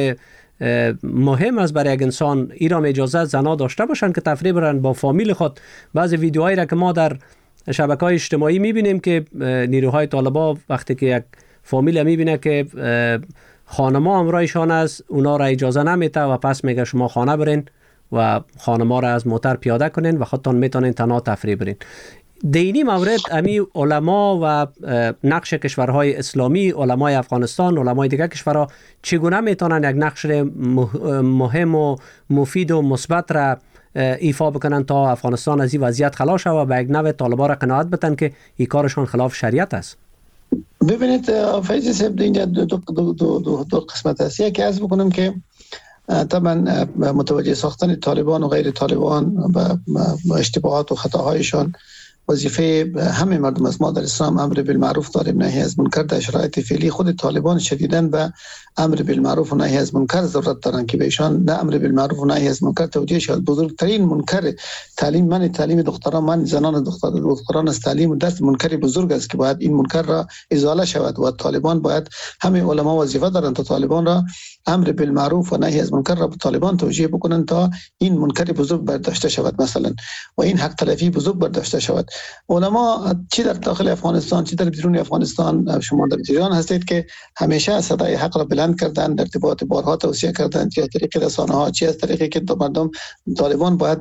مهم است برای یک انسان، ایرام اجازه زنا داشته باشن که تفریح برن با فامیل خود. بعضی ویدیوهایی را که ما در شبکه‌های اجتماعی میبینیم که نیروهای طالبا وقتی که یک فامیل میبینه که خانما همراهشان است، اونا را اجازه نمیده و پس میگه شما خانه برین و خانما را از موتر پیاده کنین و خودتان میتونین تنها تفریح برین. دینی مورد امی علما و نقش کشورهای اسلامی، علمای افغانستان، علمای دیگر کشورها چگونه میتونن یک نقش مهم و مفید و مثبت را ایفا بکنن تا افغانستان از این وضعیت خلاص شود و به یک نوع طالبا را قناعت بدن که این کارشان خلاف شریعت است؟ ببینید فیضی صاحب، اینجا دو قسمت است. یکی عرض بکنم که طبعا متوجه ساختن طالبان و غیر طالبان و اشتباهات و خطاهایشان وظیفه همه مردم است. ما در اسلام امر بالمعروف داریم، نهی از منکر. در شرایط فعلی خود طالبان شدیداً به امر بالمعروف و نهی از منکر ضرورت دارن که بهشان نه امر بالمعروف و نهی از منکر توجیه شود. بزرگترین منکر تعلیم دختران، من زنان دختران از تعلیم و درس منکر بزرگ است که باید این منکر را ازاله شود و طالبان باید همه علما وظیفه دارند تا طالبان را امر بالمعروف و نهی از منکر را به طالبان توجیه بکنند تا این منکر بزرگ برداشته شود مثلا و این حق تلفی بزرگ برداشته شود. علما چی در داخل افغانستان چی در بیرون افغانستان، شما در ایران هستید که همیشه صدای حق را بلند کردن، در ارتباط بارها توصیه کردن، چه از طریق رسانه‌ها چه از طریقی که مردم طالبان باید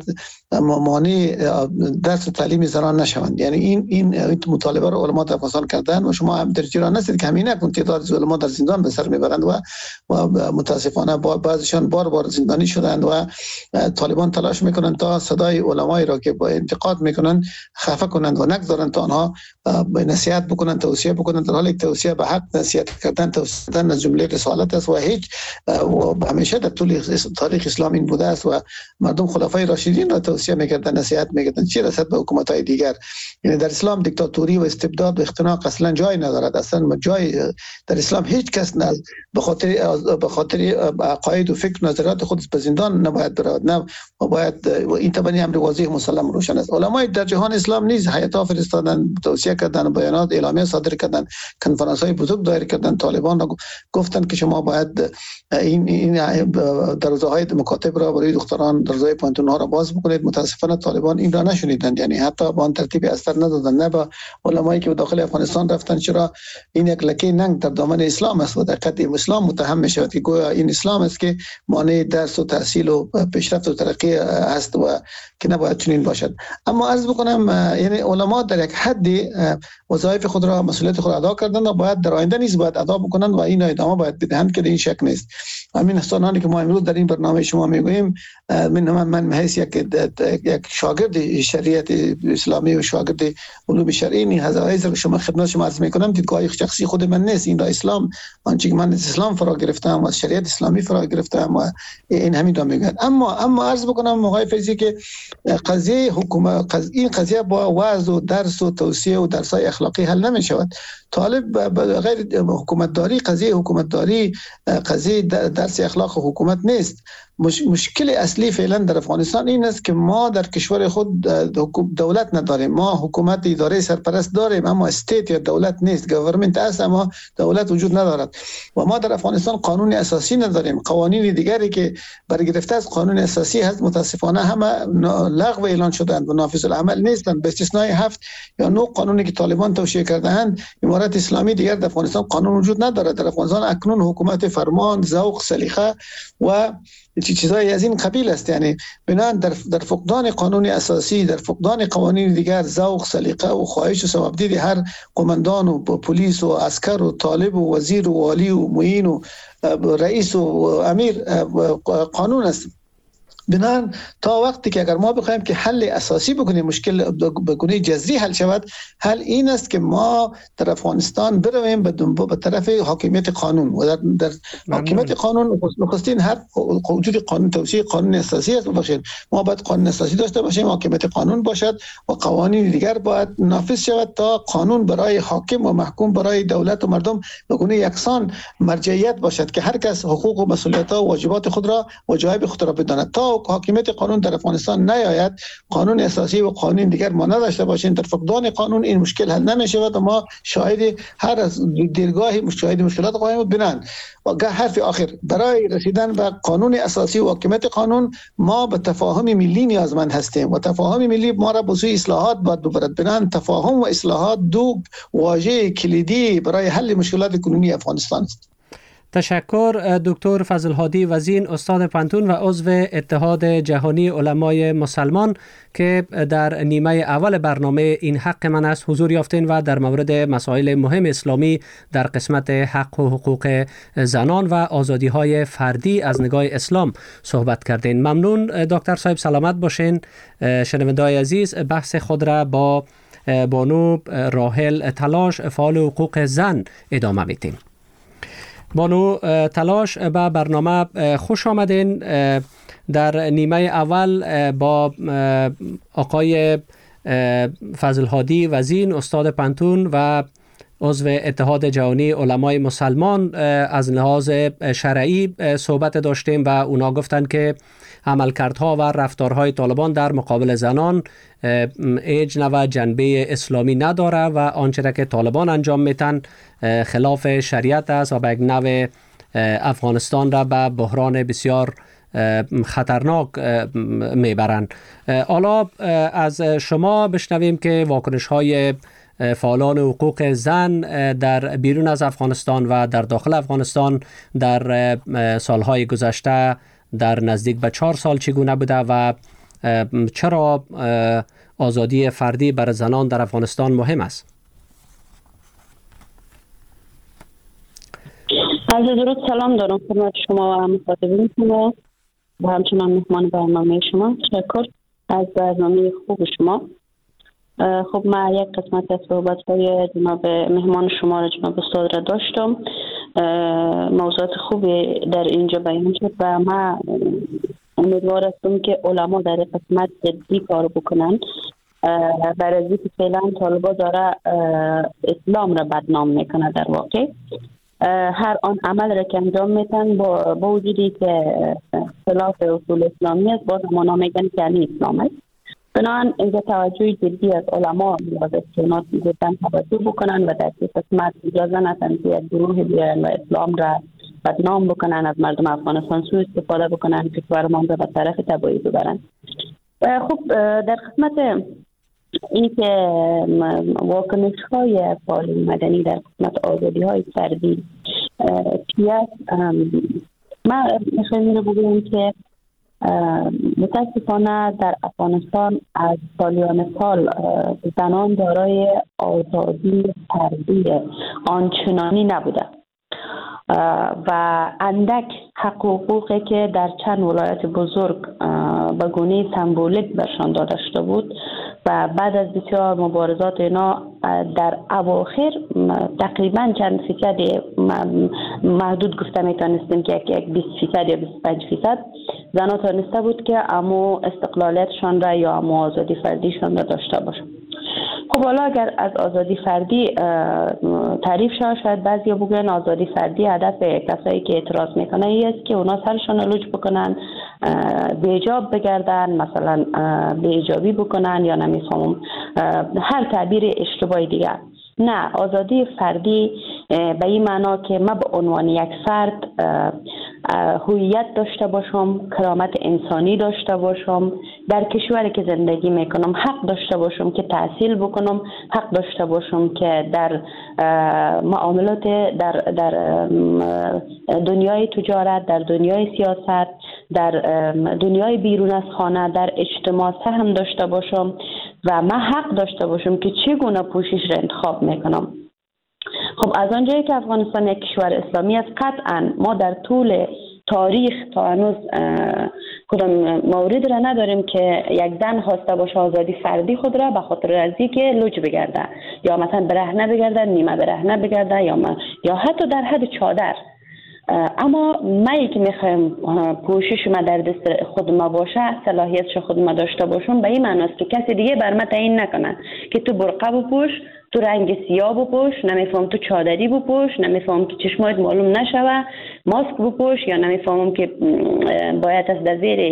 مانع درس و تعلیم زنان نشوند. یعنی این مطالبه رو علما در افغانستان کردن و شما هم در جریان هستید که همین نکن تعداد علما در زندان به سر میبرند و متاسفانه بعضیشان بار زندانی شدند و طالبان تلاش میکنند تا صدای علمایی را که با انتقاد میکنند خفه کنند و نگذارند تا آنها نصیحت بکنند، توصیه بکنند، در حالی که توصیه به حق نصیحت کردن توسط از جمله رسالت است و هیچ و همیشه در طول تاریخ اسلام این بوده است و مردم خلفای راشدین را توصیه میکردن، نصیحت میکردن. چه رسد به حکومت‌های دیگر؟ یعنی در اسلام دیکتاتوری و استبداد و اختناق اصلا جای ندارد. اصلا جای در اسلام هیچ کس نه به خاطر عقاید و فکر و نظریات خود به زندان نباید برود، نه باید این تبنی امر واضح مسلم روشن است. علمای در جهان اسلام نیز هیئت‌ها فرستادن، توصیه کردن، بیانات اعلامیه صادر کردن، کنفرانس‌های بزرگ دایر کردن. طالبان را گفتن که شما باید این دروازه‌های مکاتب را برای دختران، دروازه‌های پانتون‌ها را باز بکنید. متاسفانه طالبان این را نشنیدند، یعنی حتی با آن ترتیب اثر ندادند، نه با علمایی که داخل افغانستان رفتن. چرا این یک لکه ننگ در دامن اسلام است و در قدیم اسلام متهم می‌شود که گویا این اسلام است که مانع درس و تحصیل و پیشرفت و ترقی است و که نباید چنین باشد. اما عرض بکنم یعنی علما در یک حدی وظایف خود را، مسئولیت خود را ادا کردند و باید در آینده نیز باید ادا بکنند و این ادامه باید بدهند که این شک نیست. همین سخنانی که ما امروز در این برنامه شما میگوییم، من حیث یک شاگرد شریعت اسلامی و شاگرد علوم شرعی این حضرت شما خدمت شما عرض میکنم، دیدگاه شخصی خود من نیست. این را اسلام، آنچه که من از اسلام فرا گرفتم و از شریعت اسلامی فرا گرفتم و این همین را میگن. اما عرض بکنم آقای فیضی که قضیه حکومت، این قضیه با وعظ و درس و توصیه و درس‌های اخلاقی حل نمیشود. طالب غیر حکومتداری، قضیه حکومتداری قضیه درس اخلاق حکومت نیست. مشکل اصلی فعلا در افغانستان این است که ما در کشور خود دولت نداریم. ما حکومت اداره سرپرست داریم اما استیت یا دولت نیست. گورنمنت است اما دولت وجود ندارد و ما در افغانستان قانون اساسی نداریم. قوانین دیگری که برگرفته از قانون اساسی هست متاسفانه همه لغو اعلان شدند و نافذ العمل نیستند، به استثنای 7 یا 9 قانونی که طالبان توشیح کرده‌اند. امارت اسلامی دیگر در افغانستان قانون وجود ندارد. در افغانستان اکنون حکومت فرمان، ذوق، سلیقه و چیزایی از این قبیل است. یعنی بنابراین در فقدان قانون اساسی، در فقدان قوانین دیگر، ذوق، سلیقه و خواهش و ثوابدید هر قماندان و پلیس و عسکر و طالب و وزیر و والی و معین و رئیس و امیر قانون است. بنابراین تا وقتی که اگر ما بخوایم که حل اساسی بکنیم، مشکل به گونه جذری حل شود، حل این است که ما در افغانستان برویم به طرف حاکمیت قانون و در حاکمیت قانون نخستین هر وجود قانون، توسعه قانون اساسی است. باشید ما باید قانون اساسی داشته باشیم، حاکمیت قانون باشد و قوانین دیگر باید نافذ شود تا قانون برای حاکم و محکوم برای دولت و مردم به گونه یکسان مرجعیت باشد که هر کس حقوق و مسئولیت‌ها و واجبات خود را و جایب خود را بداند. تا حاکمیت قانون در افغانستان نیاید، قانون اساسی و قانون دیگر ما نداشته باشیم، در فقدان قانون این مشکل حل نمی‌شود و ما شاهد هر از دیرگاهی مشکلات خواهیم بود. بنان و حرف آخر برای رسیدن به قانون اساسی و حاکمیت قانون ما به تفاهم ملی نیازمند هستیم و تفاهم ملی ما را به سوی اصلاحات باید ببرد. بنان تفاهم و اصلاحات دو واژه کلیدی برای حل مشکلات کنونی افغانستان است. تشکر دکتر فضل هادی وزین، استاد پانتون و عضو اتحاد جهانی علمای مسلمان که در نیمه اول برنامه این حق من است حضور یافتین و در مورد مسائل مهم اسلامی در قسمت حق و حقوق زنان و آزادی های فردی از نگاه اسلام صحبت کردین. ممنون دکتر صاحب، سلامت باشین. شنونده‌های عزیز، بحث خود را با بانو راحل تلاش، فعال حقوق زن ادامه میدیم. بانو تلاش، به برنامه خوش آمدین. در نیمه اول با آقای فضل هادی وزین، استاد پانتون و عضو اتحاد جهانی علمای مسلمان از لحاظ شرعی صحبت داشتیم و اونا گفتند که عملکردها و رفتارهای طالبان در مقابل زنان هیچ نوع جنبه اسلامی نداره و آنچه که طالبان انجام میتن خلاف شریعت است و به یک نوع افغانستان را به بحران بسیار خطرناک میبرند. حالا از شما بشنویم که واکنش‌های فعالان حقوق زن در بیرون از افغانستان و در داخل افغانستان در سالهای گذشته در نزدیک به 4 سال چگونه بوده و چرا آزادی فردی برای زنان در افغانستان مهم است؟ عرض درود سلام دارم خدمت شما و مخاطبین شما و همچنان مهمان برنامه شما. تشکر از برنامه خوب شما. خب من یک قسمت از صحبت‌های جناب مهمان شما را جناب استاد را داشتم. موضوعات خوبی در اینجا بیان شد و من امیدوار هستم که علما در قسمت جدی کار بکنن. برای از اینکه فعلا طالبا داره اسلام را بدنام میکنه. در واقع هر آن عمل را که انجام میتن با وجودی که خلاف اصول اسلامی است باز همانا میگن که یعنی اسلام است. بنابراین اینجا توجه جدی از علما نیاز است که اونا توجه بکنن و در این قسمت اجازه ندن که یک گروه بیان و اسلام را بدنام بکنن، از مردم افغانستان سوء استفاده بکنن، کشورمان را به طرف تباهی ببرن. خب در قسمت این که واکنش های فعالین مدنی در قسمت آزادی های فردی چی است، من میخوایم رو بگویم که متاسفانه در افغانستان از سالیان سال زنان دارای آزادی فردی آنچنانی نبوده و اندک حقوقی که در چند ولایت بزرگ به گونه سمبولیک برشان داده شده بود و بعد از بسیار مبارزات اینا در اواخر تقریبا چند فیصد محدود گفته میتونستیم که یک 20% یا 25% زنان تانسته بود که امو استقلالیتشان را یا امو آزادی فردیشان را داشته باشند. خب حالا اگر از آزادی فردی تعریف شاید بعضی بگن آزادی فردی هدف کسایی که اعتراض میکنن این است که اونا سرشان لوچ بکنن، بیجاب بگردن، مثلا بیجابی بکنن یا نمیفهمم هر تعبیر اشتباهی دیگه. نه، آزادی فردی به این معنا که من به عنوان یک فرد هویت داشته باشم، کرامت انسانی داشته باشم، در کشوری که زندگی میکنم حق داشته باشم که تحصیل بکنم، حق داشته باشم که در معاملات در دنیای تجارت، در دنیای سیاست، در دنیای بیرون از خانه، در اجتماع سهم داشته باشم و من حق داشته باشم که چگونه پوشش را انتخاب میکنم. خب از آنجایی که افغانستان یک کشور اسلامی است، قطعا ما در طول تاریخ تا هنوز کدام مورد را نداریم که یک زن خواسته باشه آزادی فردی خود را به خاطر ازی که لوچ بگرده یا مثلا برهنه بگرده، نیمه برهنه بگرده یا حتی در حد چادر. اما من که میخوایم پوشش ما در دست خود ما باشه، صلاحیتش خود ما داشته باشم، به این معنی است که کسی دیگه بر من تعیین نکنه که تو برقه بپوش، تو رنگ سیاه بپوش، نمیفهم تو چادری بپوش، نمیفهم که چشمایت معلوم نشوه، ماسک بپوش، یا نمیفهمم که باید از در زیر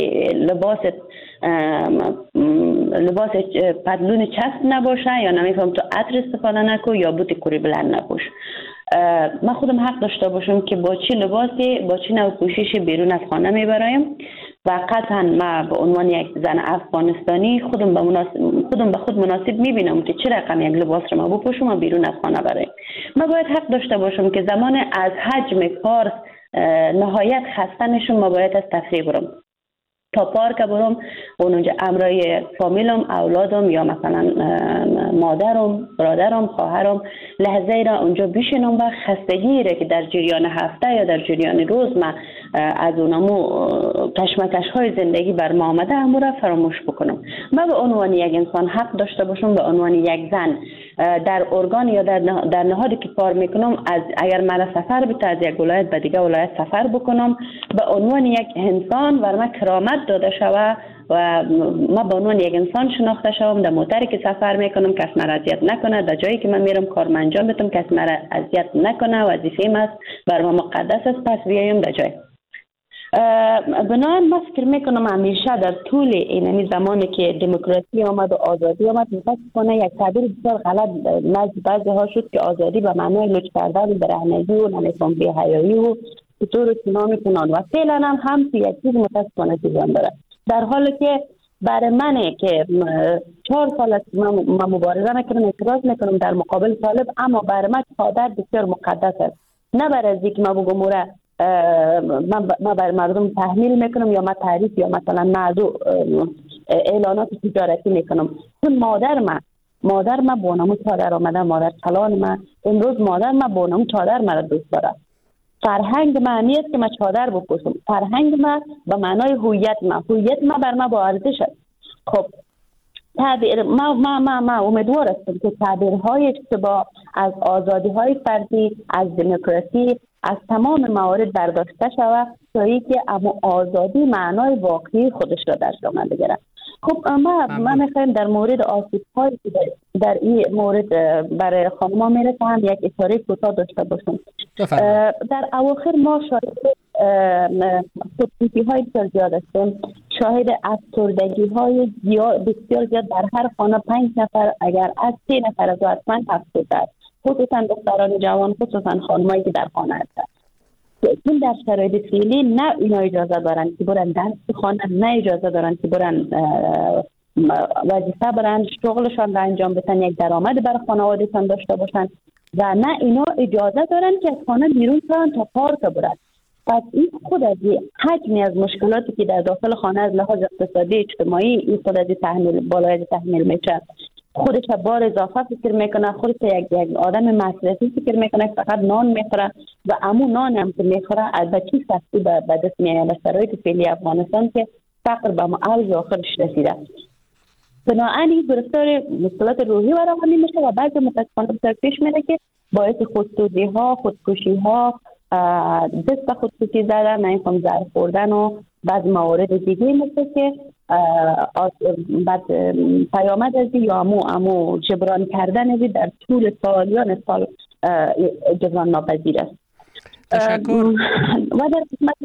لباس پتلون چسب نباشه، یا نمیفهم تو عطر استفاده نکو یا بوت کوری بلند نپوش. من خودم حق داشته باشم که با چی لباسی، با چی نوع پوششی بیرون از خانه میبرایم و قطعا من به عنوان یک زن افغانستانی خودم به خود مناسب میبینم که چه رقم یک لباس رو ما بپوشم و بیرون از خانه برایم. من باید حق داشته باشم که زمان از حجم کار نهایت خسته نشم، ما باید از تفریح برم، تا پارک برم، اونجا امرای فامیلم، اولادم یا مثلا مادرم، برادرم، خواهرم لحظه را اونجا بشینم و خستگی را که در جریان هفته یا در جریان روز من از اونمو کشمکش های زندگی بر ما آمده همون را فراموش بکنم. من به عنوان یک انسان حق داشته باشم، به عنوان یک زن در ارگان یا در نهادی که کار میکنم، اگر من سفر بده از یک ولایت به دیگه ولایت سفر بکنم، به عنوان یک انسان و من کرامت داده شوه و من به عنوان یک انسان شناخته شوم. در موتری که سفر میکنم کس مرا اذیت نکنه، در جایی که من میرم کار انجام بدم کس مرا اذیت نکنه، وظیفه‌ام است، بر ما مقدس است، پس بیایم در جای. بنابراین من فکر میکنم همیشه در طول این زمانی که دموکراسی آمد و آزادی آمد، متاسفانه یک تعبیر بسیار غلط نزد بعضی ها شد که آزادی به معنای لوچ کردن، برهنگی و نمیفهم بی‌حیایی و طور چنا میکنن و فعلا هم یک چیز متاسفانه جریان داره، در حالی که برای منه که 4 سال است من مبارزه میکنم، اعتراض میکنم در مقابل طالب، اما برای من چادر بسیار مقدس است. نه برای از اینکه من بگم من بر مردم تحمیل میکنم یا من تعریف یا مثلا موضوع اعلانات تجارتی میکنم. چون مادر ما با نام چادر آمده، مادر کلان ما امروز مادر ما با نام چادر مرا دوست داره. فرهنگ ما نیست که من چادر بپوشم. فرهنگ ما به معنای هویت ما بر ما با ارزش است. خب تعبیر ما امیدوار هستم که تعبیرهای اشتباه از آزادی‌های فردی، از دموکراسی، از تمام موارد برداشته شود تا اینکه اما آزادی معنای واقعی خودش را در جامعه بگیرد. خب من میخوایم در مورد آسیب‌هایی که در این مورد برای خانم‌ها میرسند یک اشاره کوتاه داشته باشم. در اواخر ما شاهد خودکشی‌های بسیار زیاد هستیم، شاهد افسردگی های بسیار زیاد. در هر خانه 5 نفر اگر از 3 نفر از حتما افسرده است، خصوصا دختران جوان، خصوصا خانمایی که در خانه هستند. چون در شرایط فعلی نه اینا اجازه دارن که برن درس بخونن، نه اجازه دارن که برن وظیفه برن شغلشان را انجام بدن، یک درآمد برای خانوادهشان داشته باشن، و نه اینا اجازه دارن که از خانه بیرون برن تا پارک برن. پس این خود از حجمی از مشکلاتی که در داخل خانه از لحاظ اقتصادی اجتماعی این خود از بالای تحمیل میشه. خودش بار اضافه فکر میکنه، خودش یک آدم مصرفی فکر میکنه، فقط نان میخوره و امو نان هم که میخوره به چی سختی به دست میاد. به شرایط فعلی افغانستان که فقر به اوج آخرش رسیده، بنابراین گرفتار مشکلات روحی و روانی میشه و بعضی متاسفانه بسیار پیش میره که باعث خودسوزی ها، خودکشی ها، دست به خودکشی زدن، نمیخوام زهر خوردن و بعض موارد دیگه مثل که بعد پیامد از یا امو جبران کردن از در طول سالیان سال جبران ناپذیر است. و در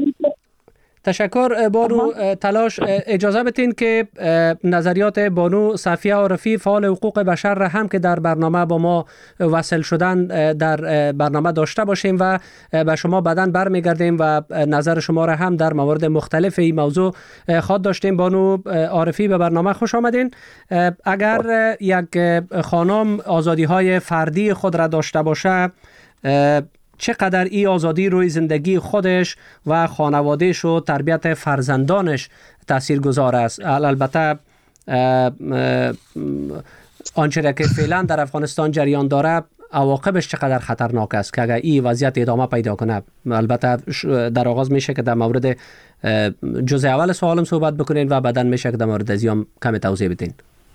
تشکر بانو تلاش. اجازه بدین که نظریات بانو صفیه عارفی فعال حقوق بشر را هم که در برنامه با ما وصل شدن در برنامه داشته باشیم و به شما بعداً برمیگردیم و نظر شما را هم در موارد مختلف این موضوع خواهد داشتیم. بانو عارفی به برنامه خوش آمدین. اگر یک خانم آزادی های فردی خود را داشته باشه، چقدر این آزادی روی زندگی خودش و خانوادهش و تربیت فرزندانش تاثیرگذار است؟ البته آنچه که فعلا در افغانستان جریان داره عواقبش چقدر خطرناک است که اگر این وضعیت ادامه پیدا کنه. البته در آغاز میشه که در مورد جزء اول سوالم صحبت بکنین و بعداً میشه که در مورد ازیام کمی توضیح بدین.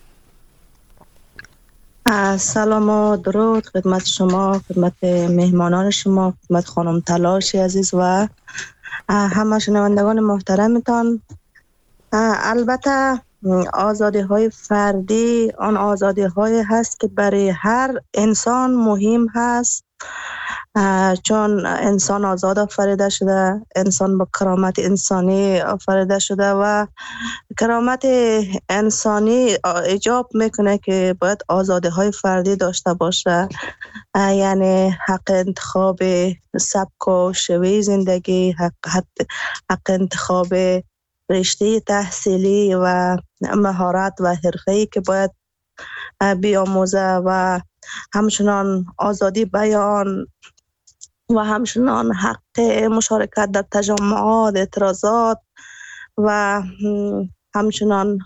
سلام و درود خدمت شما، خدمت مهمانان شما، خدمت خانم تلاش عزیز و همه شنوندگان محترمتان. البته آزادی های فردی آن آزادی های هست که برای هر انسان مهم هست، چون انسان آزاد آفریده شده، انسان با کرامت انسانی آفریده شده و کرامت انسانی ایجاب میکنه که باید آزادی های فردی داشته باشه، یعنی حق انتخاب سبک و شیوه زندگی، حق انتخاب رشته تحصیلی و مهارت و حرفه‌ای که باید بیاموزه و همچنان آزادی بیان و همچنان حق مشارکت در تجمعات، اعتراضات و همچنان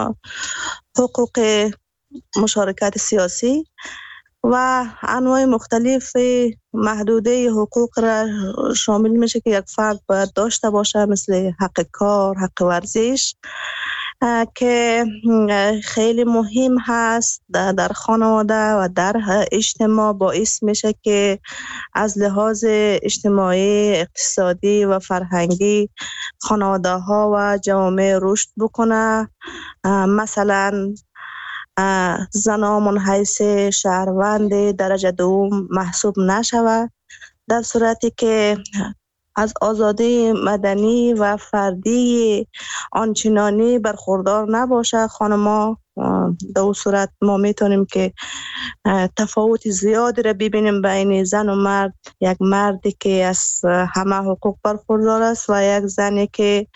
حقوق مشارکت سیاسی و انواع مختلف محدوده حقوق را شامل میشه که یک فرد باید داشته باشه، مثل حق کار، حق ورزش که خیلی مهم هست در خانواده و در اجتماع. باعث میشه که از لحاظ اجتماعی، اقتصادی و فرهنگی خانواده ها و جامعه رشد بکنه. مثلا زنان من حیث شهروند درجه دوم محسوب نشود، در صورتی که از آزادی مدنی و فردی آنچنانی برخوردار نباشه خانما. در اون صورت ما میتونیم که تفاوت زیادی را ببینیم بین زن و مرد. یک مردی که از همه حقوق برخوردار است و یک زنی که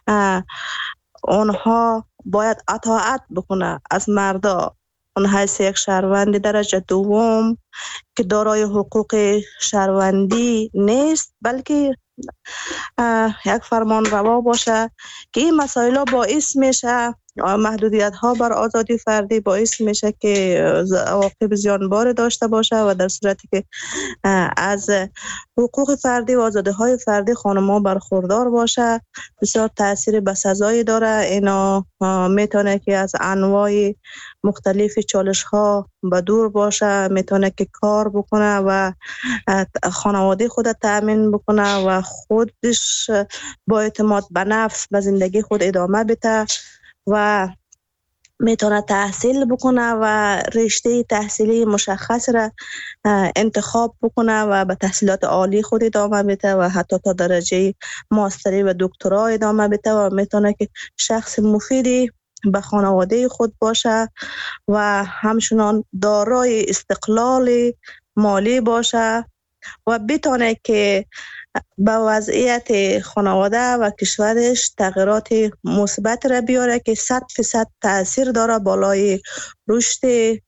اونها باید اطاعت بکنه از مردا. اون حیث یک شهروند درجه دوم که دارای حقوق شهروندی نیست، بلکه یک فرمان روا باشه که این مسائل ها باعث میشه، محدودیت ها بر آزادی فردی باعث میشه که عواقب زیانبار داشته باشه و در صورتی که از حقوق فردی و آزادی های فردی خانم ها برخوردار باشه بسیار تاثیر بسزایی داره. اینا میتونه که از انواع مختلف چالش ها به دور باشه، میتونه که کار بکنه و خانواده خود تأمین بکنه و خودش با اعتماد به نفس به زندگی خود ادامه بده و میتونه تحصیل بکنه و رشته تحصیلی مشخص را انتخاب بکنه و به تحصیلات عالی خود ادامه بده و حتی تا درجه ماستری و دکترا ادامه بده و میتونه که شخص مفیدی به خانواده خود باشه و همچنان دارای استقلال مالی باشه و بتونه که به وضعیت خانواده و کشورش تغییرات مثبت را بیاره که 100% تأثیر داره بالای رشد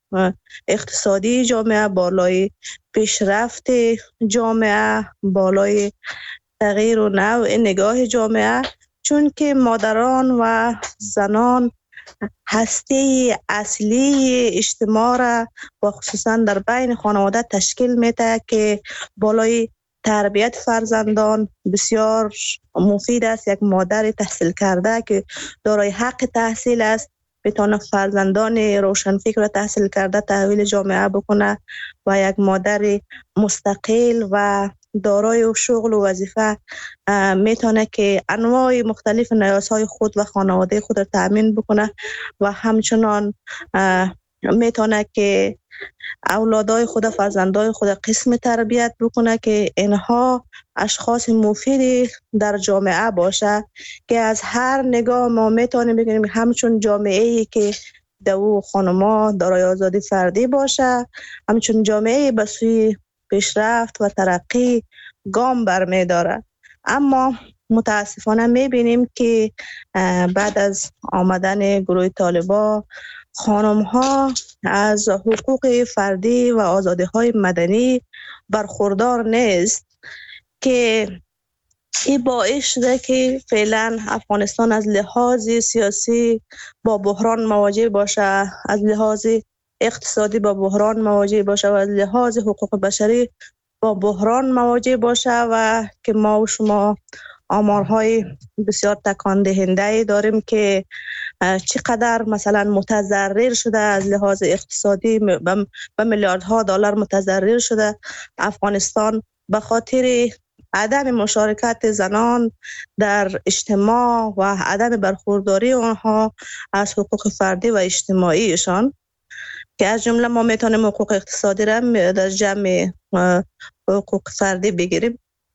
اقتصادی جامعه، بالای پیشرفت جامعه، بالای تغییر و نوع نگاه جامعه، چون که مادران و زنان هسته اصلی اجتماع را و خصوصا در بین خانواده تشکیل میده که بالای تربیت فرزندان بسیار مفید است. یک مادر تحصیل کرده که دارای حق تحصیل است بتونه فرزندان روشنفکر و تحصیل کرده تحویل جامعه بکنه و یک مادر مستقل و دارای شغل و وظیفه میتونه که انواع مختلف نیازهای خود و خانواده خود را تأمین بکنه و همچنان میتونه که اولادای خود، فرزندای خود قسم تربیت بکنه که اینها اشخاص مفیدی در جامعه باشه که از هر نگاه ما میتونیم بگیم همچون جامعه‌ای که دو خانما دارای آزادی فردی باشه، همچون جامعه‌ای به سوی پیشرفت و ترقی گام برمی‌داره. اما متاسفانه میبینیم که بعد از آمدن گروه طالبان خانم ها از حقوق فردی و آزادی های مدنی برخوردار نیست که این باعث شده که فعلا افغانستان از لحاظ سیاسی با بحران مواجه باشه، از لحاظ اقتصادی با بحران مواجه باشه و از لحاظ حقوق بشری با بحران مواجه باشه و که ما و شما آمارهای بسیار تکان دهنده داریم که چقدر مثلا متضرر شده از لحاظ اقتصادی به میلیاردها دلار متضرر شده افغانستان به خاطر عدم مشارکت زنان در اجتماع و عدم برخورداری آنها از حقوق فردی و اجتماعیشان که از جمله ما میتونیم حقوق اقتصادی را در جمع حقوق فردی بگیریم.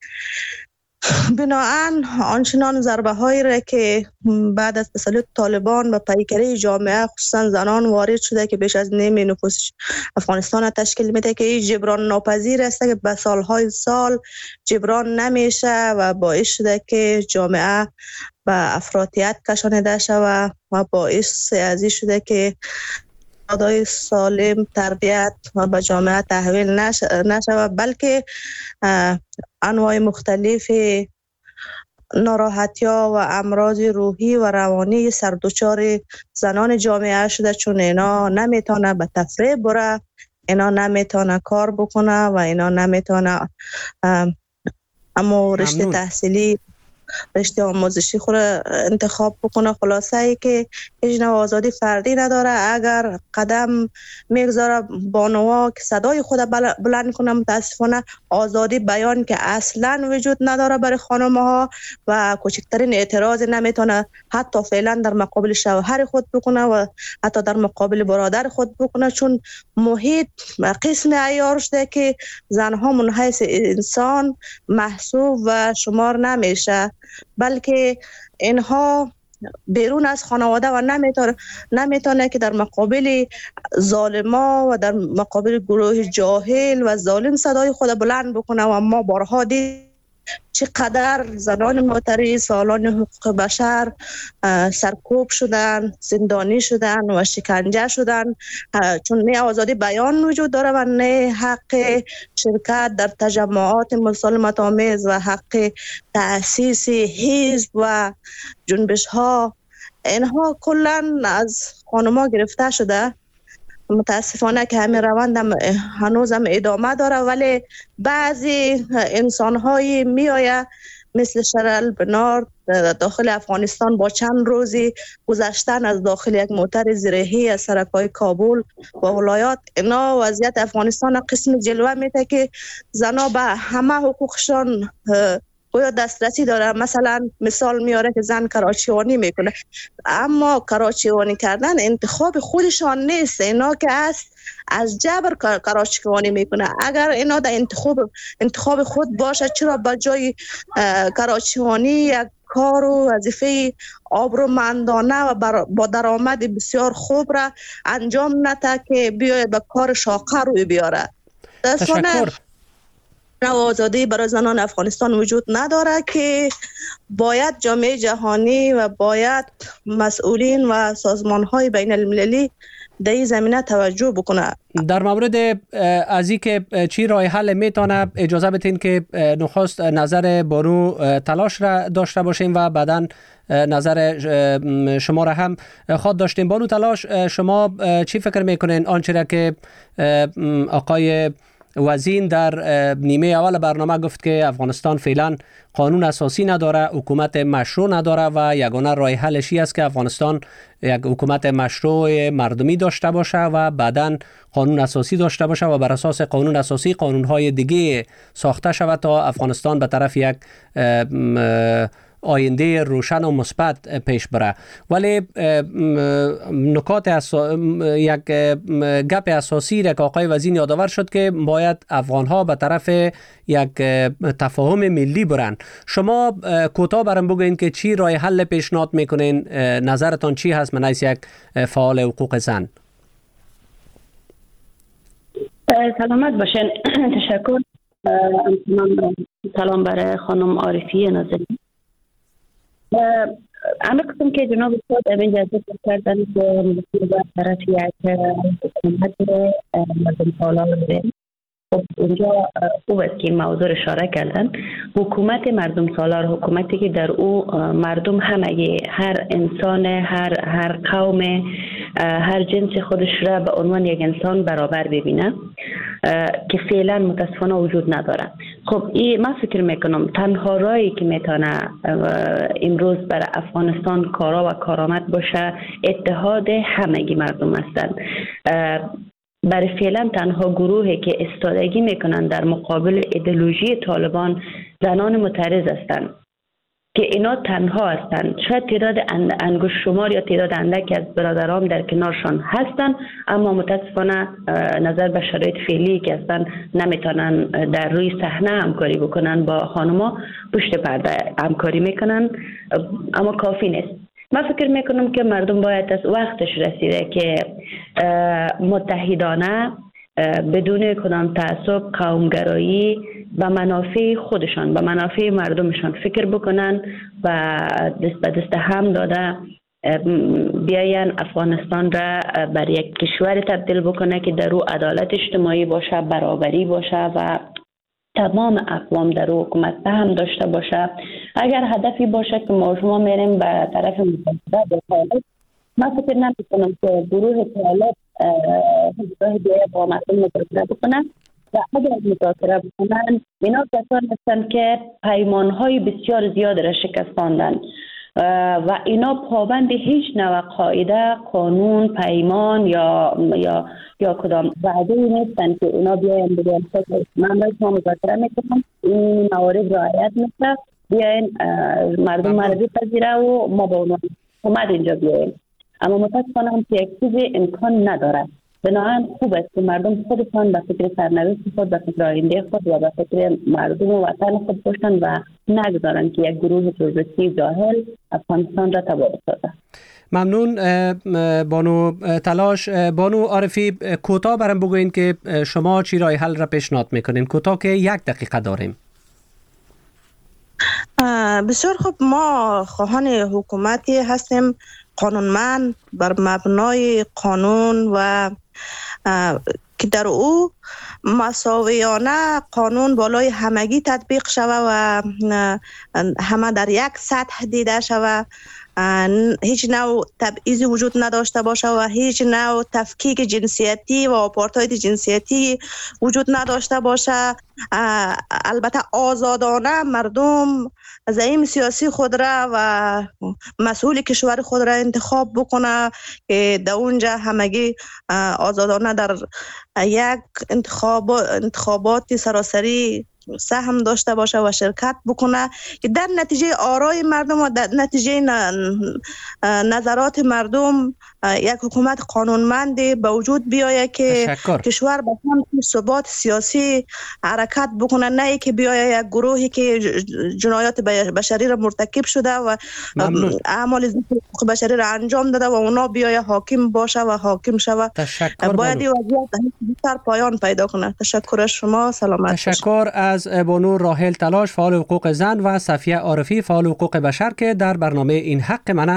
بناهن آنچنان ضربه هایی را که بعد از تسلط طالبان و پیکره جامعه خصوصا زنان وارد شده که بیش از نیم نفوس افغانستان تشکیل میده که این جبران ناپذیر است که به سالهای سال جبران نمیشه و باعث شده که جامعه به افراطیت کشانیده شود و باعث ازی شده که ادای سالم تربیت و به جامعه تحویل نشود بلکه انواع مختلف ناراحتی‌ها و امراض روحی و روانی سردوچار زنان جامعه شده، چون اینا نمیتونه به تفریح بره، اینا نمیتونه کار بکنه و اینا نمیتونه اما رشته تحصیلی رشته آموزشی خود انتخاب بکنه. خلاصه ای که هیچ نوع آزادی فردی نداره. اگر قدم میگذاره بانوها که صدای خود بلند کنه، متاسفانه آزادی بیان که اصلا وجود نداره برای خانم ها و کوچکترین اعتراض نمیتونه حتی فعلا در مقابل شوهر خود بکنه و حتی در مقابل برادر خود بکنه، چون محیط قسم عیار شده که زنها من حیث انسان محسوب و شمار نمیشه، بلکه اینها بیرون از خانواده و نمیتونه که در مقابل ظالما و در مقابل گروه جاهل و ظالم صدای خود بلند بکنه و ما بارها چقدر زنان معترض فعالان حقوق بشر سرکوب شدن، زندانی شدن و شکنجه شدن، چون نه آزادی بیان وجود داره و نه حق شرکت در تجمعات مسالمت آمیز و حق تأسیس حزب و جنبش ها. اینها کلا از خانما گرفته شده. متاسفانه که همین روند هنوز هم ادامه داره، ولی بعضی انسان های می آیه مثل شرل بنارد داخل افغانستان با چند روزی گذشتن از داخل یک موتر زرهی از سرکای کابل و ولایات، اینا وضعیت افغانستان قسم جلوه میده که زنا به همه حقوقشان گویا دسترسی داره. مثلا مثال میاره که زن کراچیوانی میکنه، اما کراچیوانی کردن انتخاب خودشان نیست، اینا که از جبر کراچیوانی میکنه. اگر اینا در انتخاب خود باشه، چرا به جای کراچیوانی یک کار و وظیفه آبرومندانه و با درآمد بسیار خوب را انجام نده که بیاید به کار شاقه روی بیاره؟ تشکر. آزادی برای زنان افغانستان وجود نداره که باید جامعه جهانی و باید مسئولین و سازمان‌های بین المللی در این زمینه توجه بکنه. در مورد از این که چی راه حل میتونه، اجازه بدین که نخست نظر بانو تلاش را داشته باشیم و بعداً نظر شما را هم خواهد داشتیم. بانو تلاش، شما چی فکر میکنین آنچه را که آقای وزین در نیمه اول برنامه گفت که افغانستان فعلا قانون اساسی نداره، حکومت مشروع نداره و یگانه راه حلش است که افغانستان یک حکومت مشروع مردمی داشته باشه و بعداً قانون اساسی داشته باشه و بر اساس قانون اساسی قانونهای دیگه ساخته شود تا افغانستان به طرف یک آینده روشن و مثبت پیش بره. ولی نکات یک گپ اساسی را که آقای وزین یادآور شد که باید افغانها به طرف یک تفاهم ملی برن. شما کوتاه برام بگوین که چی راه حل پیشنهاد میکنین؟ نظرتان چی هست من از یک فعال حقوق زن؟ سلامت باشین. تشکر. سلام برای خانم عارفی نازنین. همه قسم که جناب استاد اجازه کردن که مسئول طرف یک حکومت مردم سالار بریم. خب اونجا خوب است که این موضوع اشاره کردن. حکومت مردم سالار، حکومتی که در او مردم همه، هر انسان، هر قوم، هر جنس خودش را به عنوان یک انسان برابر ببینه که فعلا متاسفانه وجود نداره. خب این من فکر میکنم تنها راهی که میتونه امروز برای افغانستان کارا و کارآمد باشه اتحاد همگی مردم هستند. برای فعلا تنها گروهی که استادگی میکنن در مقابل ایدئولوژی طالبان زنان معترض هستند که اینا تنها هستند. شاید تعداد انگشت شمار یا تعداد اندکی از برادران در کنارشان هستند، اما متاسفانه نظر به شرایط فعلی که هستند نمیتونن در روی صحنه همکاری بکنن با خانما، پشت پرده همکاری میکنن، اما کافی نیست. من فکر میکنم که مردم باید از وقتش رسیده که متحدانه بدون کدام تعصب، قومگرایی و منافع خودشان و منافع مردمشان فکر بکنن و دست به دست هم داده بیاین افغانستان را بر یک کشور تبدیل بکنه که در او عدالت اجتماعی باشه، برابری باشه و تمام اقوام در او حکومت هم داشته باشه. اگر هدفی باشه که ما شما میریم به طرف متحده طالب، من فکر نمی‌کنم که گروه طالب حضور بیاید با مردم مذاکره بکنن و اگر مذاکره بکنن اینا کسان هستند که پیمانهای بسیار زیاد را شکستاندن و اینا پابند هیچ نوع قاعده، قانون، پیمان یا کدام وعده نیستند که اینا بیاین بگن من باید ما مذاکره میکنم، این موارد رعایت میشه، بیاین مردم مرزی پذیره و ما با اونا اومد اینجا بیاین. اما متاسفانه هم که یک چیزی امکان نداره. بنابراین خوب است که مردم خودشان به فکر سرنوشت خود، به فکر آینده خود و به فکر مردم و وطن خود باشند و نگذارند که یک گروه تروریستی جاهل افغانستان را تباه سازد. ممنون بانو تلاش. بانو عارفی، کوتاه برام بگوین که شما چی راه حل را پیشنهاد میکنین؟ کوتاه که 1 دقیقه داریم. بسیار خوب. ما خواهان حکومتی هستیم قانونمند بر مبنای قانون و که در او مساویانه قانون بالای همگی تطبیق شود و همه در یک سطح دیده شود، هیچ نوع تبعیضی وجود نداشته باشه و هیچ نوع تفکیک جنسیتی و آپارتاید جنسیتی وجود نداشته باشه. البته آزادانه مردم زعیم سیاسی خود را و مسئول کشور خود را انتخاب بکنه که در اونجا همگی آزادانه در یک انتخابات سراسری سهم داشته باشه و شرکت بکنه که در نتیجه آرای مردم و در نتیجه نظرات مردم یک حکومت قانونمندی به وجود بیاید که کشور به سمت ثبات سیاسی حرکت بکنه، نه که بیاید یک گروهی که جنایات بشری را مرتکب شده و اعمال حقوق بشری را انجام داده و اونا بیاید حاکم باشه و حاکم شود. باید این وضعیت بیشتر پایان پیدا کنه. تشکر از شما. سلامت. تشکر از بانو راحل تلاش فعال حقوق زن و صفیه عارفی فعال حقوق بشر که در برنامه این حق من